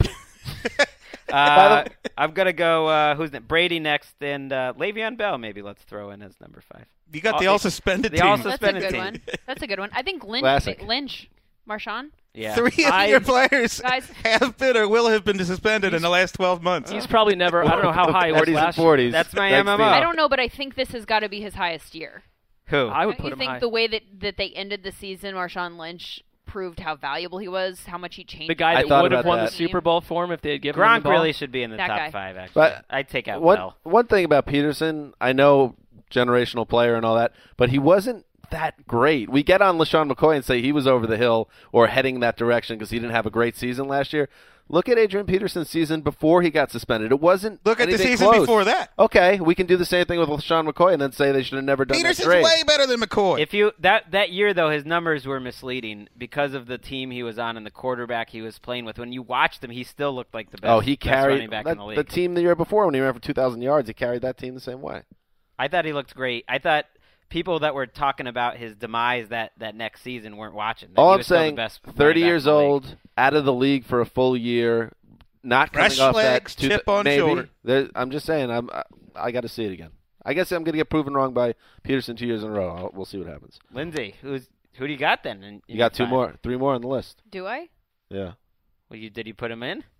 Uh, I'm going to go uh, – who's that? Brady next, and uh, Le'Veon Bell maybe let's throw in as number five. You got the Oh, all suspended the team. all That's a suspended good team. one. That's a good one. I think Lynch. Classic. Lynch. Marshawn. Yeah. Three of I- your players Guys. have been or will have been suspended in the last twelve months. He's probably never – I don't know how high he was forties and last year. forties. That's my Thanks, M M O. Steve. I don't know, but I think this has got to be his highest year. Who? I would Don't put you him think high. the way that, that they ended the season, Marshawn Lynch proved how valuable he was, how much he changed? The guy I that thought would have about won that. the Super Bowl for him if they had given him Gronk the ball. really should be in the That top guy. five, actually. But I'd take out one, Bell. one thing about Peterson, I know generational player and all that, but he wasn't that great. We get on LaShawn McCoy and say he was over the hill or heading that direction because he didn't have a great season last year. Look at Adrian Peterson's season before he got suspended. It wasn't Look at the anything season close. before that. Okay, we can do the same thing with LaShawn McCoy and then say they should have never done Peterson's that trade. way better than McCoy. If you that that year though, his numbers were misleading because of the team he was on and the quarterback he was playing with. When you watched him, he still looked like the best. oh, he best carried running back that- in the league. the team the year before when he ran for two thousand yards. He carried that team the same way. I thought he looked great. I thought people that were talking about his demise that, that next season weren't watching. That All he I'm was still the saying, best running thirty back years in the league. old, out of the league for a full year, not coming Fresh off legs, that two- chip on maybe. shoulder. There, I'm just saying, I'm I, I got to see it again. I guess I'm going to get proven wrong by Peterson two years in a row. I'll, we'll see what happens. Lindsay, who's who do you got then? In, in You got two five? more, three more on the list. Do I? Yeah. Well, you did you put him in?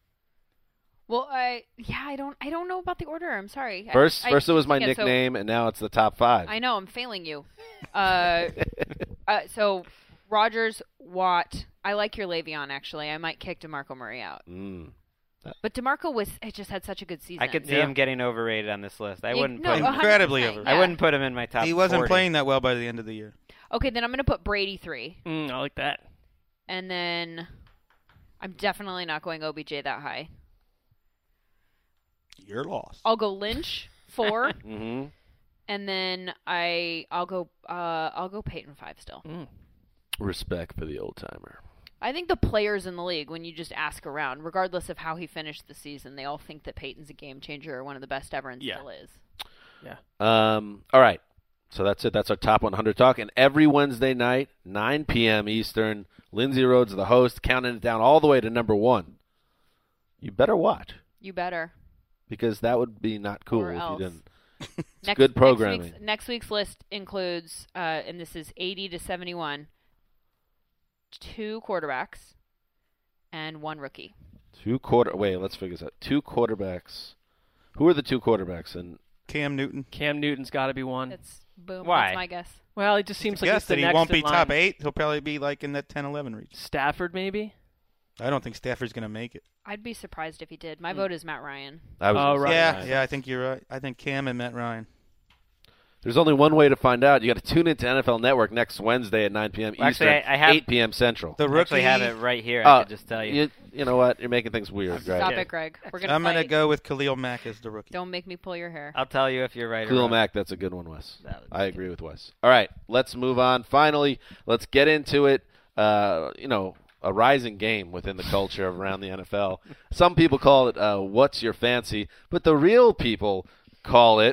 Well, I yeah, I don't I don't know about the order. I'm sorry. I- First, I, first it was my yeah, so- nickname, and now it's the top five. I know I'm failing you. Uh, uh, so Rodgers, Watt. I like your Le'Veon actually. I might kick DeMarco Murray out. Mm. But DeMarco was it just had such a good season. I could see Yeah. him getting overrated on this list. I You- wouldn't no, put him. one hundred Incredibly percent, over. I yeah. wouldn't put him in my top. He wasn't forty. playing that well by the end of the year. Okay, then I'm gonna put Brady three, Mm, I like that. and then I'm definitely not going O B J that high. You're lost. I'll go Lynch four, Mm-hmm. and then I I'll go uh I'll go Peyton five still. Mm. Respect for the old timer. I think the players in the league, when you just ask around, regardless of how he finished the season, they all think that Peyton's a game changer or one of the best ever, and Yeah. still is. Um. All right. So that's it. That's our top one hundred talk. And every Wednesday night, nine p.m. Eastern, Lindsay Rhodes, the host, counting it down all the way to number one. You better watch You better. because that would be not cool Or if else. you didn't. It's Next, good next programming. week's, next week's list includes, uh, and this is eighty to seventy-one, two quarterbacks and one rookie. Two quarter. Wait, let's figure this out. Two quarterbacks. Who are the two quarterbacks? And Cam Newton. Cam Newton's got to be one. That's boom. Why? That's my guess. Well, it just seems like Guess he's the that he next won't in be line. top eight. He'll probably be like in that ten eleven region. Stafford, maybe? I don't think Stafford's going to make it. I'd be surprised if he did. My Mm. vote is Matt Ryan. I was. Oh, gonna right. say yeah, that. yeah, I think you're right. I think Cam and Matt Ryan. There's only one way to find out. You got to tune into N F L Network next Wednesday at nine p.m. Well, Eastern, actually, I- I have- eight p.m. Central. The I actually rookie. have it right here. Uh, I could just tell you. You, you know what? You're making things weird, Greg. Stop it, Greg. We're gonna I'm going to fight. go with Khalil Mack as the rookie. Don't make me pull your hair. I'll tell you if you're right or Khalil wrong. Mack, that's a good one, Wes. That was I agree with Wes. All right, let's move on. Finally, let's get into it. Uh, you know, a rising game within the culture of around the N F L. Some people call it uh, "What's Your Fancy," but the real people call it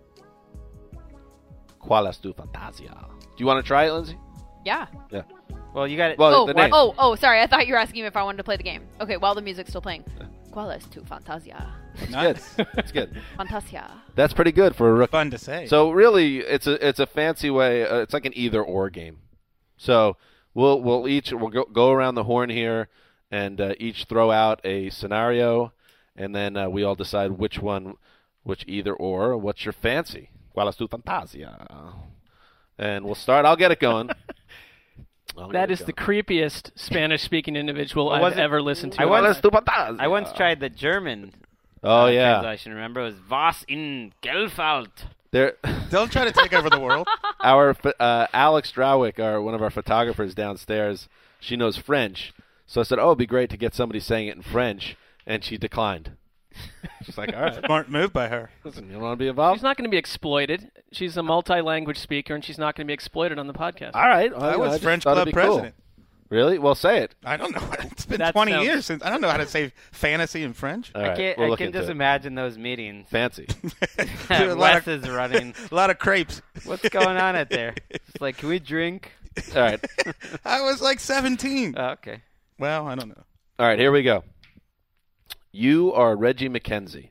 "Qual es tu fantasia?" Do you want to try it, Lindsay? Yeah. Yeah. Well, you got it. Well, oh, the name. oh, oh, sorry. I thought you were asking me if I wanted to play the game. Okay, while the music's still playing. ¿Cuál es tu fantasía? That's good. That's good. Fantasia. That's pretty good for a rookie. Fun to say. So really, it's a it's a fancy way. Uh, it's like an either or game. So we'll we'll each we'll go, go around the horn here and uh, each throw out a scenario, and then uh, we all decide which one, which either or. What's your fancy? ¿Cuál es tu fantasía? And we'll start. I'll get it going. I'll That get is it the going. creepiest Spanish-speaking individual Well, I've was it- ever listened to. I once, tu fantasía? I once tried the German Oh uh, yeah. translation. Remember, it was Was in Gelfalt. There. Don't try to take over the world. Our ph- uh, Alex Drawick, our one of our photographers downstairs, she knows French. So I said, "Oh, it'd be great to get somebody saying it in French," and she declined. She's like, "All right, Smart move by her. listen, you want to be involved? She's not going to be exploited. She's a multi-language speaker, and she's not going to be exploited on the podcast. All right, well, I you know, was just French thought Club it'd be cool. president. Really? Well, say it. I don't know. It's been That twenty sounds- years since I don't know how to say fantasy in French. All I right, can't. we'll I look can into just it. imagine those meetings. Fancy. A lot Wes of- is running. A lot of crepes. What's going on out there? It's like, can we drink? All right, I was like seventeen. Oh, okay. Well, I don't know. all right. Here we go. You are Reggie McKenzie.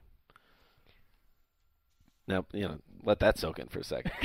Now, you know, let that soak in for a second.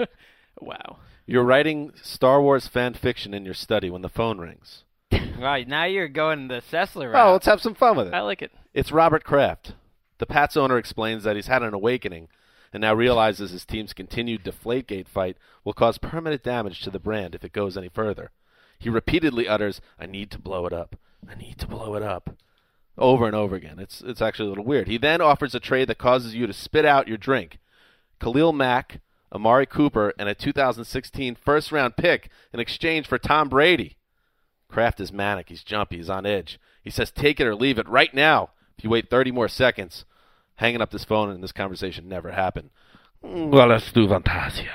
Wow. You're writing Star Wars fan fiction in your study when the phone rings. Wow, now you're going the Sessler Oh, route. let's have some fun with it. I like it. It's Robert Kraft. The Pats owner explains that he's had an awakening and now realizes his team's continued Deflategate fight will cause permanent damage to the brand if it goes any further. He repeatedly utters, "I need to blow it up. I need to blow it up," over and over again. It's it's actually a little weird. He then offers a trade that causes you to spit out your drink. Khalil Mack, Amari Cooper, and a two thousand sixteen first-round pick in exchange for Tom Brady. Kraft is manic. He's jumpy. He's on edge. He says, "Take it or leave it right now. If you wait thirty more seconds," hanging up this phone and this conversation never happened. Well, let's do Fantasia.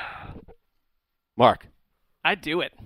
Mark, I'd do it.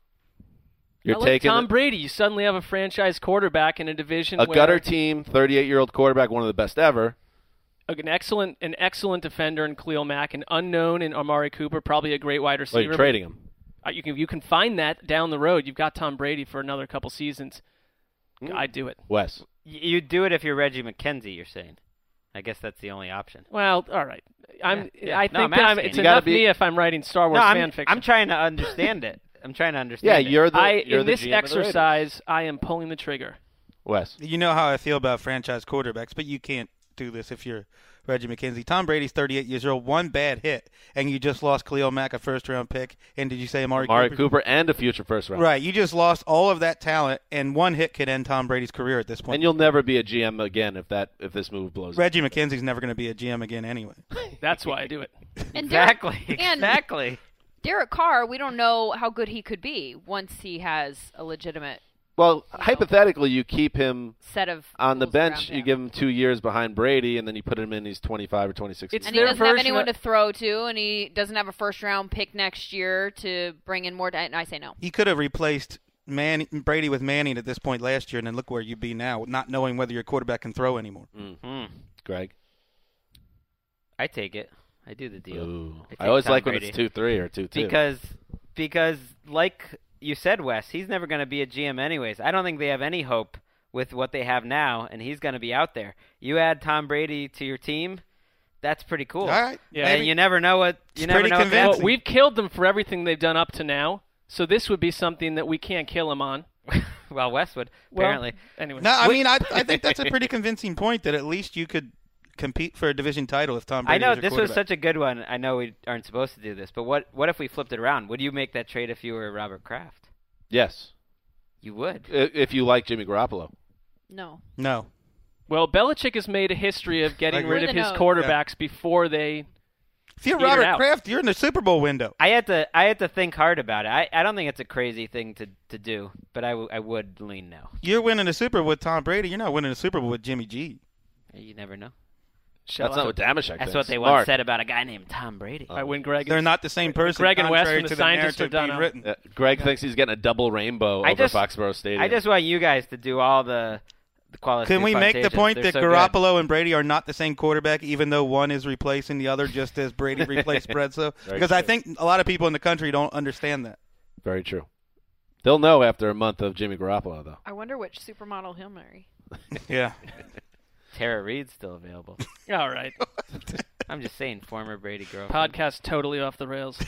you're I like taking Tom the- Brady. You suddenly have a franchise quarterback in a division a where gutter team, thirty-eight-year-old quarterback, one of the best ever. an excellent, an excellent defender in Khalil Mack, an unknown in Amari Cooper, probably a great wide receiver. Well, you're trading him. Uh, you can you can find that down the road. You've got Tom Brady for another couple seasons. I'd do it. Wes. Y- You'd do it if you're Reggie McKenzie, you're saying. I guess that's the only option. Well, all right. I'm. Yeah, yeah. I No, think I'm that I'm, asking. it's You gotta enough be- me if I'm writing Star Wars no, I'm, fan fiction. I'm trying to understand it. I'm trying to understand Yeah, it. you're the I you're in the this G M of the Raiders. exercise, I am pulling the trigger. Wes. You know how I feel about franchise quarterbacks, but you can't do this if you're Reggie McKenzie. Tom Brady's thirty-eight years old, one bad hit, and you just lost Khalil Mack, a first-round pick, and did you say Amari, Amari Cooper? Cooper and a future first round. Right, you just lost all of that talent, and one hit could end Tom Brady's career at this point. And you'll never be a G M again if that if this move blows up. Reggie McKenzie's never going to be a G M again anyway. That's why I do it. And Derek, Exactly. and Exactly. Derek Carr, we don't know how good he could be once he has a legitimate Well, You know. hypothetically, you keep him set of on the rules bench. around You him. give him two years behind Brady, and then you put him in. He's twenty-five or twenty-six. It's And he their doesn't have version anyone of- to throw to, and he doesn't have a first round pick next year to bring in more. Di- I say no. He could have replaced Man- Brady with Manning at this point last year, and then look where you'd be now, not knowing whether your quarterback can throw anymore. Hmm. Greg. I take it. I do the deal. Ooh. I, take I always Tom like when Brady. it's two three or two two. Because, because like you said, Wes, he's never going to be a G M anyways. I don't think they have any hope with what they have now, and he's going to be out there. You add Tom Brady to your team, that's pretty cool. All right. Yeah. And you never know what you It's never pretty know. what convincing. Well, we've killed them for everything they've done up to now, so this would be something that we can't kill them on. that- well, Westwood Well, apparently. Anyway. No, I mean, I, I think that's a pretty convincing point that at least you could compete for a division title if Tom Brady I know was your this was quarterback. such a good one. I know we aren't supposed to do this, but what what if we flipped it around? Would you make that trade if you were Robert Kraft? yes, You would. I- if you like Jimmy Garoppolo. No. No. Well, Belichick has made a history of getting Like- rid of Who his knows? quarterbacks before they. If you're Peter Robert out. Kraft, you're in the Super Bowl window. I had to I had to think hard about it. I, I don't think it's a crazy thing to, to do, but I, w- I would lean no. You're winning a Super Bowl with Tom Brady. You're not winning a Super Bowl with Jimmy G. You never know. Shall That's I- not what Damashek That's thinks. what they once Mark. said about a guy named Tom Brady. All right, when Greg. They're not the same person. Greg and Wes contrary from the to scientists narrative are done being out. written. Uh, Greg thinks he's getting a double rainbow I over just- Foxborough Stadium. I just want you guys to do all the the quality. Can we make the point They're that so good. Garoppolo and Brady are not the same quarterback, even though one is replacing the other, just as Brady replaced Bledsoe? Very Because I true. think a lot of people in the country don't understand that. Very true. They'll know after a month of Jimmy Garoppolo, though. I wonder which supermodel he'll marry. Yeah. Tara Reid's still available. All right. I'm just saying, former Brady girlfriend. Podcast totally off the rails.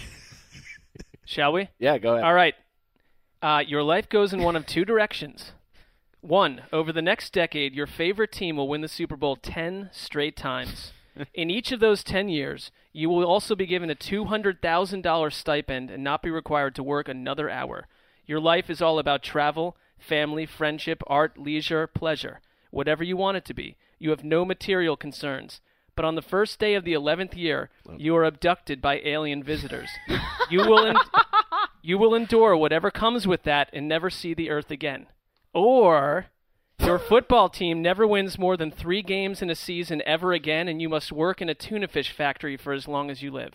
Shall we? Yeah, go ahead. All right. Uh, your life goes in one of two directions. One, over the next decade, your favorite team will win the Super Bowl ten straight times. In each of those ten years, you will also be given a two hundred thousand dollars stipend and not be required to work another hour. Your life is all about travel, family, friendship, art, leisure, pleasure. Whatever you want it to be. You have no material concerns. But on the first day of the eleventh year, you are abducted by alien visitors. You will en- you will endure whatever comes with that and never see the earth again. Or your football team never wins more than three games in a season ever again, and you must work in a tuna fish factory for as long as you live.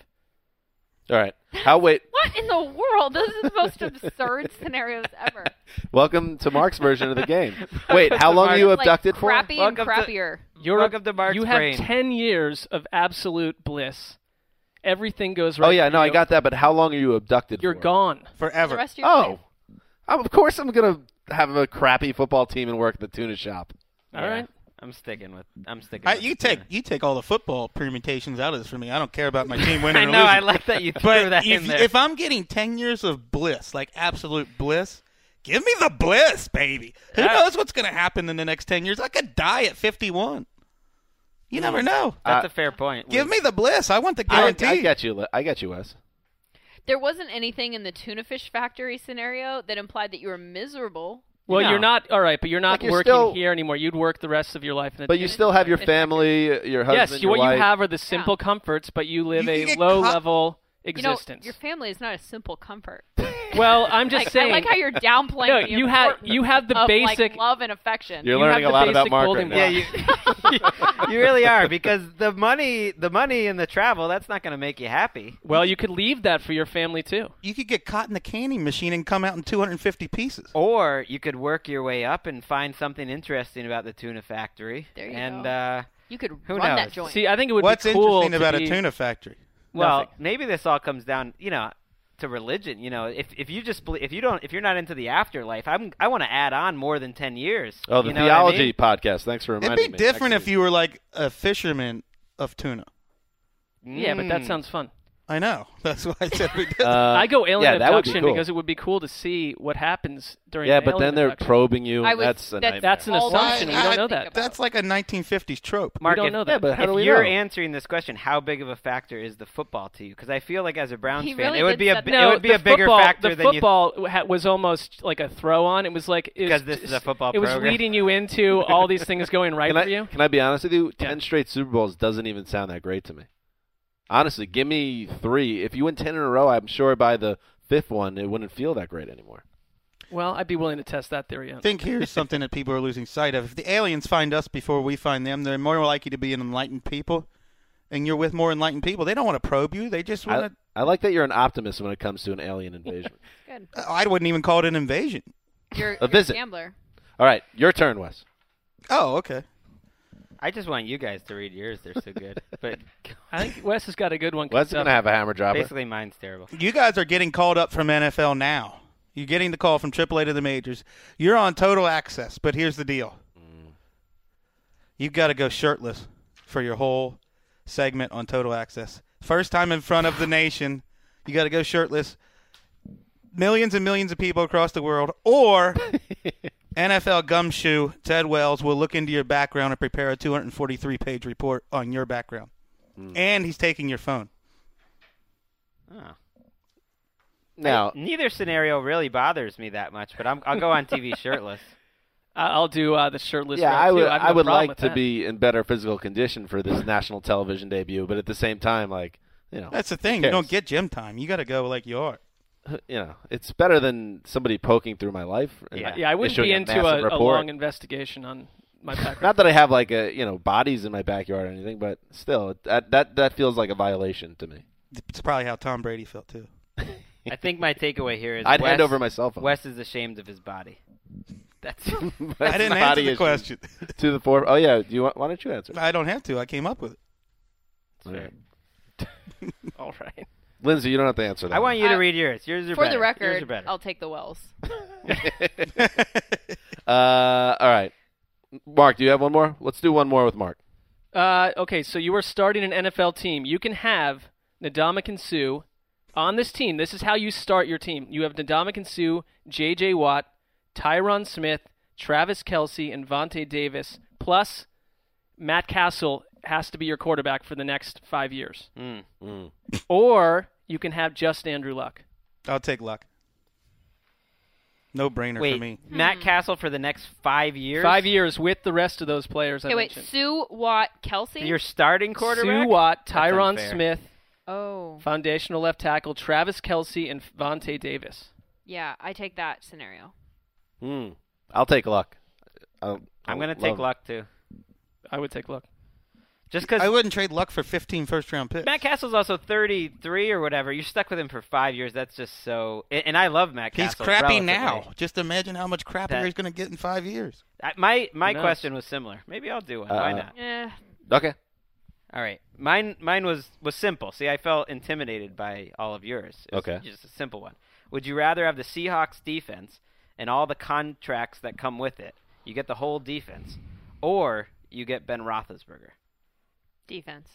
All right. How wait? What in the world? Those are the most absurd scenarios ever. Welcome to Mark's version of the game. Wait, how long are you Like abducted for? crappy and Welcome to- crappier. You're Welcome to Mark's you have brain. ten years of absolute bliss. Everything goes right. Oh yeah, for no, I you. got that. But how long are you abducted You're for? gone. The Forever. rest of your Oh, life. of course I'm gonna have a crappy football team and work at the tuna shop. All Yeah, right. I'm sticking with. I'm sticking. I, with you the take tuna. you take all the football permutations out of this for me. I don't care about my team winning I or know. losing. I like that you threw But that if, in there. if I'm getting ten years of bliss, like absolute bliss, give me the bliss, baby. Who Yeah. knows what's going to happen in the next ten years? I could die at fifty-one. You never know. That's Uh, a fair point. Give We- me the bliss. I want the I, guarantee. I get you. Li- I get you, Wes. There wasn't anything in the tuna fish factory scenario that implied that you were miserable. Well, No. you're not all right, but you're not Like, you're working still- here anymore. You'd work the rest of your life in a But you still have your family, your husband, yes, you, your what wife. you have are the simple comforts, but you live You can a get low-level You existence. know, your family is not a simple comfort. well, I'm just like, saying. I like how you're downplaying No, the you have importance you have the of, basic. like, love and affection. You're you learning have a the lot about basic Mark building right now. Yeah, you, you really are, because the money, the money and the travel, that's not going to make you happy. Well, you could leave that for your family too. You could get caught in the canning machine and come out in two hundred fifty pieces. Or you could work your way up and find something interesting about the tuna factory. There you and, go. Uh, You could Who run knows? that joint. See, I think it would What's be cool interesting to about be- a tuna factory? well, Nothing. maybe this all comes down, you know, to religion. You know, if if you just belie- if you don't if you're not into the afterlife, I'm I want to add on more than ten years. Oh, the you know what I theology mean? podcast. Thanks for It'd reminding be me. different if Excellent. you were like a fisherman of tuna. Yeah, but that Mm. sounds fun. I know. That's why I said we did. Uh, I go alien yeah, that would be abduction cool. because it would be cool to see what happens during. Yeah, an but alien then they're abduction. probing you. I was- that's a that's- nightmare. That's an all assumption. I- We don't I know think that. about. That's like a nineteen fifties trope. Mark, don't if, know that. Yeah, but how if do we you're know? answering this question, how big of a factor is the football to you? Because I feel like as a Browns He fan, really it would did be a set bi- that it No, would be the a bigger football, factor the than you. football ha- was almost like a throw on. It was like it Because was, this is a football It was program. leading you into all these things going right Can I, for you. can I be honest with you? Yeah. Ten straight Super Bowls doesn't even sound that great to me. Honestly, give me three. If you win ten in a row, I'm sure by the fifth one, it wouldn't feel that great anymore. Well, I'd be willing to test that theory I out. think here's something that people are losing sight of. If the aliens find us before we find them, they're more likely to be an enlightened people. And you're with more enlightened people. They don't want to probe you. They just I, want to. I like that you're an optimist when it comes to an alien invasion. Good. I wouldn't even call it an invasion. You're, A you're visit. a gambler. All right, your turn, Wes. Oh, okay. I just want you guys to read yours. They're so good. But I think Wes has got a good one. Wes is cooked up. going to have a hammer dropper. basically, mine's terrible. You guys are getting called up from N F L now. You're getting the call from triple A to the majors. You're on total access, but here's the deal. You've got to go shirtless for your whole segment on total access. First time in front of the nation, you got to go shirtless. Millions and millions of people across the world, or N F L gumshoe Ted Wells will look into your background and prepare a two hundred forty-three page report on your background. And he's taking your phone. Oh. Now, I- neither scenario really bothers me that much, but I'm, I'll go on T V shirtless. I- I'll do uh, the shirtless. yeah, route, I too. would. have I no would problem like with to that. be in better physical condition for this national television debut, but at the same time, like you know, That's the thing. who You don't cares? get gym time. You got to go like you are. You know, it's better than somebody poking through my life. and Yeah. Yeah, I wouldn't issuing be a into massive a, a report. long investigation on my background. Not that I have like a you know bodies in my backyard or anything, but still, that that that feels like a violation to me. It's probably how Tom Brady felt too. I think my takeaway here is I'd Wes, hand over my cell phone. Wes is ashamed of his body. That's I That's didn't body answer the issues. question. To the four. Oh yeah, do you want? Why don't you answer? I don't have to. I came up with it. All right. All right. Lindsay, you don't have to answer that. I want you to I- read yours. Yours are For better. the Yours are record, better. I'll take the Wells. uh, all right. Mark, do you have one more? Let's do one more with Mark. Uh, okay, so you are starting an N F L team. You can have Ndamukong Suh on this team. This is how you start your team. You have Ndamukong Suh, J J. Watt, Tyron Smith, Travis Kelce, and Vontae Davis. Plus, Matt Castle has to be your quarterback for the next five years. Mm. Mm. Or you can have just Andrew Luck. I'll take Luck. No brainer Wait, for me. Matt Castle for the next five years? Five years with the rest of those players I Okay, wait. mentioned. Sue, Watt, Kelsey? Your starting quarterback? Sue Watt, That's Tyron unfair. Smith, Oh. foundational left tackle, Travis Kelce, and Vontae Davis. Yeah, I take that scenario. Hmm. I'll take Luck. I'll, I'm going to I'll take love- Luck, too. I would take Luck. Just because I wouldn't trade Luck for fifteen first-round picks. Matt Castle's also thirty-three or whatever. You're stuck with him for five years. That's just so. And and I love Matt He's Castle. crappy relatively. now. Just imagine how much crappier That- he's going to get in five years. I, my my knows? question was similar. Maybe I'll do one. Why Uh, not? Eh. Okay. All right. Mine mine was, was simple. See, I felt intimidated by all of yours. It was Okay. Just a simple one. Would you rather have the Seahawks defense and all the contracts that come with it? You get the whole defense, or you get Ben Roethlisberger. Defense.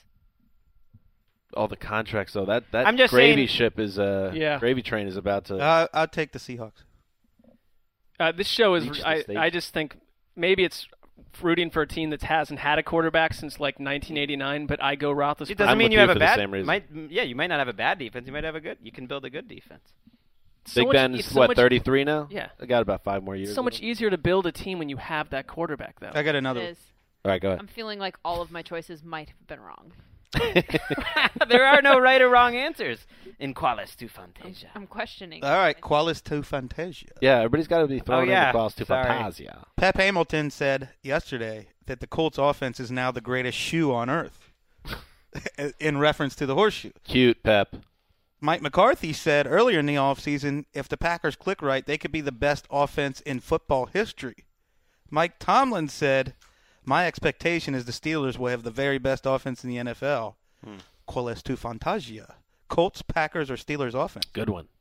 All the contracts, though. That, that I'm just gravy saying- ship is, uh, Yeah. gravy train is about to. Uh, I'll take the Seahawks. Uh, this show is. Reach the I, stage. I just think maybe it's rooting for a team that hasn't had a quarterback since like nineteen eighty-nine, but I go Roethlisberger. It doesn't I'm mean with you you have for a the bad. same reason. Might, yeah, you might not have a bad defense. You might have a good. You can build a good defense. So Big much- Ben's, it's so what, much- thirty-three now? Yeah. I got about five more years. So with much him. easier to build a team when you have that quarterback, though. I got another It one. is. All right, go ahead. I'm feeling like all of my choices might have been wrong. There are no right or wrong answers in Qualis tu Fantasia. I'm questioning. All right, Qualis to Fantasia. Yeah, everybody's got to be thrown Oh, yeah. in the balls to Sorry. Fantasia. Pep Hamilton said yesterday that the Colts offense is now the greatest shoe on earth in reference to the horseshoe. Cute, Pep. Mike McCarthy said earlier in the offseason, if the Packers click right, they could be the best offense in football history. Mike Tomlin said, my expectation is the Steelers will have the very best offense in the N F L. Hmm. Qual es tu fantasia? Colts, Packers, or Steelers offense? Good one.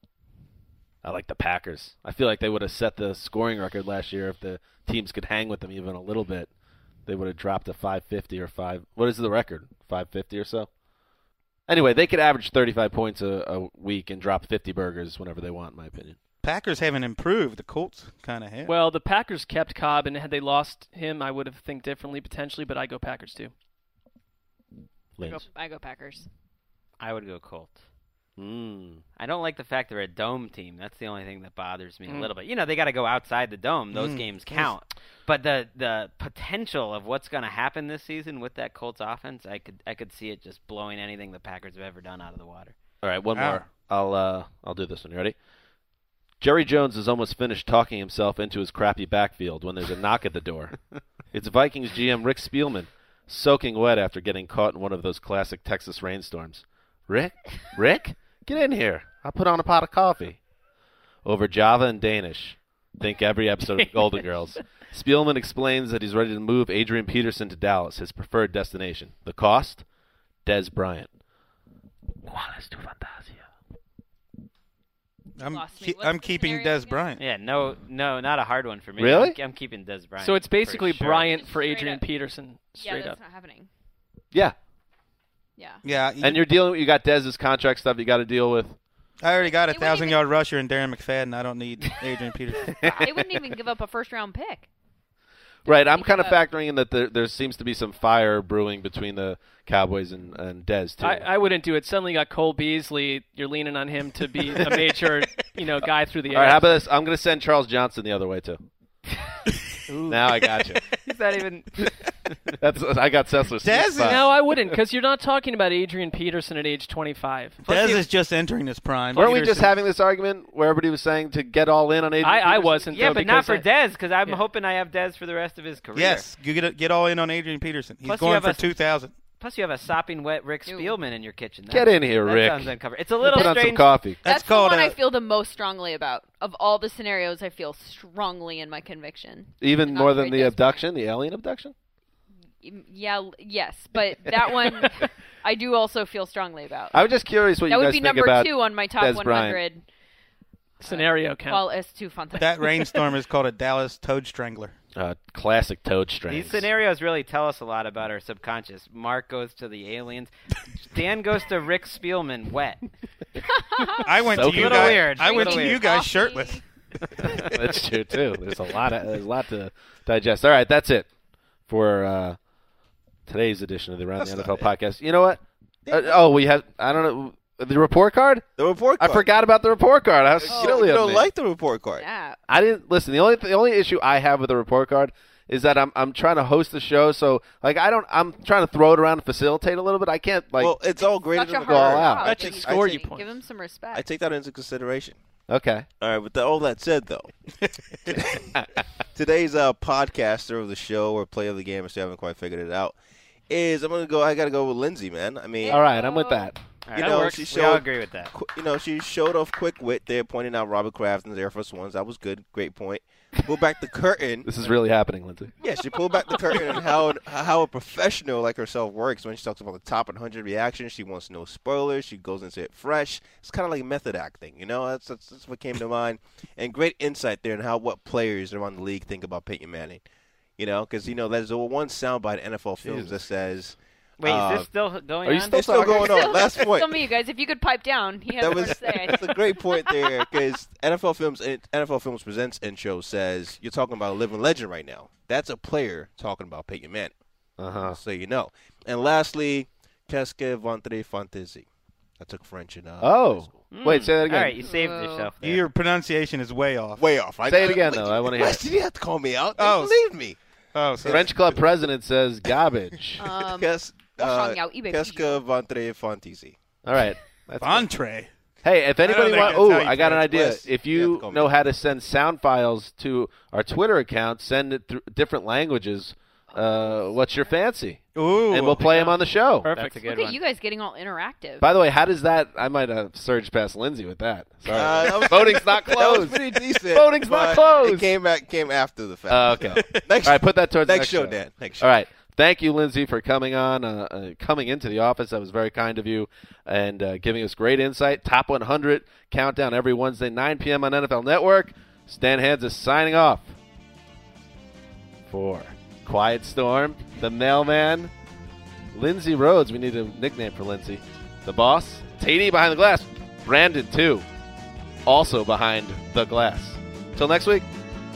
I like the Packers. I feel like they would have set the scoring record last year if the teams could hang with them even a little bit. They would have dropped to five fifty or five. What is the record? five fifty or so? Anyway, they could average thirty-five points a, a week and drop fifty burgers whenever they want, in my opinion. Packers haven't improved. The Colts kind of have. Well, the Packers kept Cobb, and had they lost him, I would have think differently potentially, but I go Packers too. I go, Lynch. I go Packers. I would go Colts. Mm. I don't like the fact they're a dome team. That's the only thing that bothers me Mm. a little bit. You know, they got to go outside the dome. Those Mm. games count. But the the potential of what's going to happen this season with that Colts offense, I could I could see it just blowing anything the Packers have ever done out of the water. All right, one Wow. more. I'll uh, I'll do this one. You ready? Jerry Jones is almost finished talking himself into his crappy backfield when there's a knock at the door. It's Vikings G M Rick Spielman, soaking wet after getting caught in one of those classic Texas rainstorms. Rick? Rick? Get in here. I'll put on a pot of coffee. Over Java and Danish. Think every episode of Golden Girls. Spielman explains that he's ready to move Adrian Peterson to Dallas, his preferred destination. The cost? Dez Bryant. ¿Cuál es tu fantasía? I'm, Lost me. ke- What's I'm the keeping scenario Des again? Bryant. Yeah, no, no, not a hard one for me. Really? I'm, I'm keeping Des Bryant. So it's basically for sure. Bryant for Straight Adrian up. Peterson, Yeah, straight that's up. not happening. Yeah. Yeah. Yeah, you- And you're dealing. You got Dez's contract stuff you got to deal with. I already got a They wouldn't even- thousand-yard rusher in Darren McFadden. I don't need Adrian Peterson. They wouldn't even give up a first round pick. Right. I'm Think kind of about- factoring in that there, there seems to be some fire brewing between the Cowboys and, and Dez too. I, I wouldn't do it. Suddenly you got Cole Beasley. You're leaning on him to be a major, you know, guy through the All air. right. How about this? I'm going to send Charles Johnson the other way too. Now I got you. He's not even. That's I got Sessler. Dez is- No, I wouldn't, because you're not talking about Adrian Peterson at age twenty-five. Dez is just entering his prime. Weren't we just Peterson- having this argument where everybody was saying to get all in on Adrian? I, I Peterson? wasn't. Yeah, though, but not because for I- Dez, because I'm Yeah. hoping I have Dez for the rest of his career. Yes, you get get all in on Adrian Peterson. He's Plus you going have for a- two thousand. Plus, you have a sopping wet Rick Ew. Spielman in your kitchen. That- Get in here, that Rick. Sounds uncovered. It's a little Put on some strange. coffee. That's, That's called the one a- I feel the most strongly about. Of all the scenarios, I feel strongly in my conviction. Even Not more than very the Dez abduction, the alien abduction. Yeah, l- yes, but that one I do also feel strongly about. I was just curious what that you would guys be think number about two on my top Des one Bryant. hundred. Scenario count. Qual es tu fantastic. That rainstorm is called a Dallas Toad Strangler. Uh, classic Toad Strings. These scenarios really tell us a lot about our subconscious. Mark goes to the aliens. Dan goes to Rick Spielman wet. I went So to you little guys. weird. I went Little to weird. you guys Coffee. shirtless. That's true too. There's a lot of there's a lot to digest. All right, that's it for uh, today's edition of the Around That's the N F L not podcast. You know what? Uh, oh, we have I don't know the report card. The report card. I forgot about the report card. How You silly don't, you of don't me. like the report card. Yeah. I didn't listen. The only the only issue I have with the report card is that I'm I'm trying to host the show, so like I don't I'm trying to throw it around and facilitate a little bit. I can't like. well, it's all graded Such a in hard the go all card. out. job. I Give take, him- I Score take- you points. Give him some respect. I take that into consideration. okay. All right, with the, all that said, though, today's uh, podcaster of the show or play of the game, if you haven't quite figured it out, is I'm gonna go. I gotta go with Lindsay, man. I mean, All right, I'm with that. All right, You that know, works. she we all showed- agree with that. qu- you know, she showed off quick wit there, pointing out Robert Kraft and the Air Force Ones. That was good, great point. Pull back the curtain. This is really happening, Lindsay. Yeah, she pulled back the curtain on how how a professional like herself works. When she talks about the top one hundred reactions, she wants no spoilers. She goes into it fresh. It's kind of like method acting, you know. That's, that's that's what came to mind, and great insight there in how what players around the league think about Peyton Manning. You know, because you know there's a one soundbite in N F L Films that says, Wait, uh, is this still going are you on? still "It's still going on." Last point. Some of you guys, if you could pipe down, he has That more was to say. that's a great point there because N F L Films N F L Films Presents intro says you're talking about a living legend right now. That's a player talking about Peyton Manning. Uh huh. So you know. And lastly, qu'est-ce que votre fantaisie? I took French in uh, high Oh, school. wait, say that again. All right, you saved Whoa. yourself there. Your pronunciation is way off. Way off. I, Say it I- again, wait, though. I wanna hear Wes, it. did you have to call me out? Oh. Oh, believe me. Oh, so French Club president says garbage. Um, Qu'est-ce uh, Washang out, eBay qu'est-ce que Pigeon. votre fantaisie? All right. That's good. entree. Hey, if anybody think want, that's oh, how you I got an pronounce idea. Wes. If You have you to call me know out. how to send sound files to our Twitter account, send it through different languages. Uh, what's your fancy? Ooh. And we'll play them on the show. Perfect. That's a good Look at one. you guys getting all interactive. By the way, how does that? I might have surged past Lindsay with that. Sorry, Uh, that was- voting's not That was closed. pretty decent. Voting's not but closed. It came back, came after the fact. Oh, okay. So, next, All right, put that towards the next next show, show. Dan. Next show. All right. Thank you, Lindsay, for coming on, uh, uh, coming into the office. That was very kind of you, and uh, giving us great insight. Top one hundred countdown every Wednesday, nine p.m. on N F L Network. Stan Hands is signing off for Quiet Storm, the mailman, Lindsay Rhodes. We need a nickname for Lindsay. The boss, T D behind the glass, Brandon, too, also behind the glass. Till next week.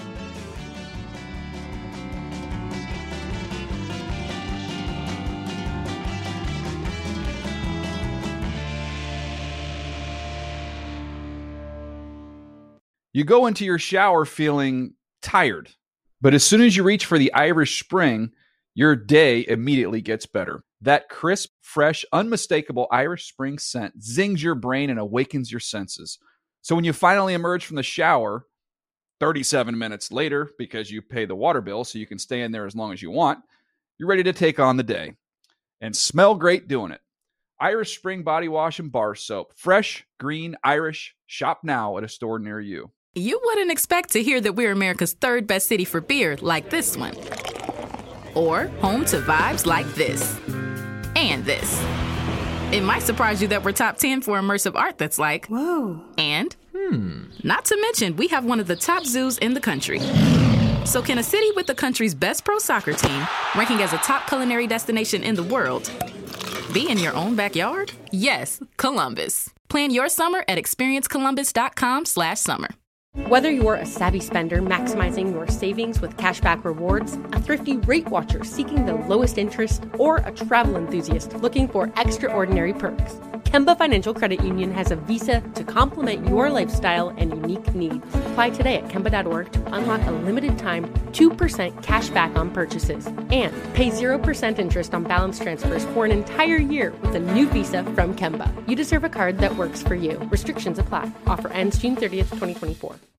You go into your shower feeling tired, but as soon as you reach for the Irish Spring, your day immediately gets better. That crisp, fresh, unmistakable Irish Spring scent zings your brain and awakens your senses. So when you finally emerge from the shower, thirty-seven minutes later, because you pay the water bill so you can stay in there as long as you want, you're ready to take on the day and smell great doing it. Irish Spring Body Wash and Bar Soap. Fresh, green, Irish. Shop now at a store near you. You wouldn't expect to hear that we're America's third best city for beer like this one. Or home to vibes like this. And this. It might surprise you that we're top ten for immersive art that's like, whoa. And, hmm. Not to mention, we have one of the top zoos in the country. So can a city with the country's best pro soccer team, ranking as a top culinary destination in the world, be in your own backyard? Yes, Columbus. Plan your summer at experience columbus dot com slash summer. Whether you're a savvy spender maximizing your savings with cashback rewards, a thrifty rate watcher seeking the lowest interest, or a travel enthusiast looking for extraordinary perks, Kemba Financial Credit Union has a visa to complement your lifestyle and unique needs. Apply today at kemba dot org to unlock a limited time two percent cash back on purchases and pay zero percent interest on balance transfers for an entire year with a new visa from Kemba. You deserve a card that works for you. Restrictions apply. Offer ends June thirtieth, twenty twenty-four.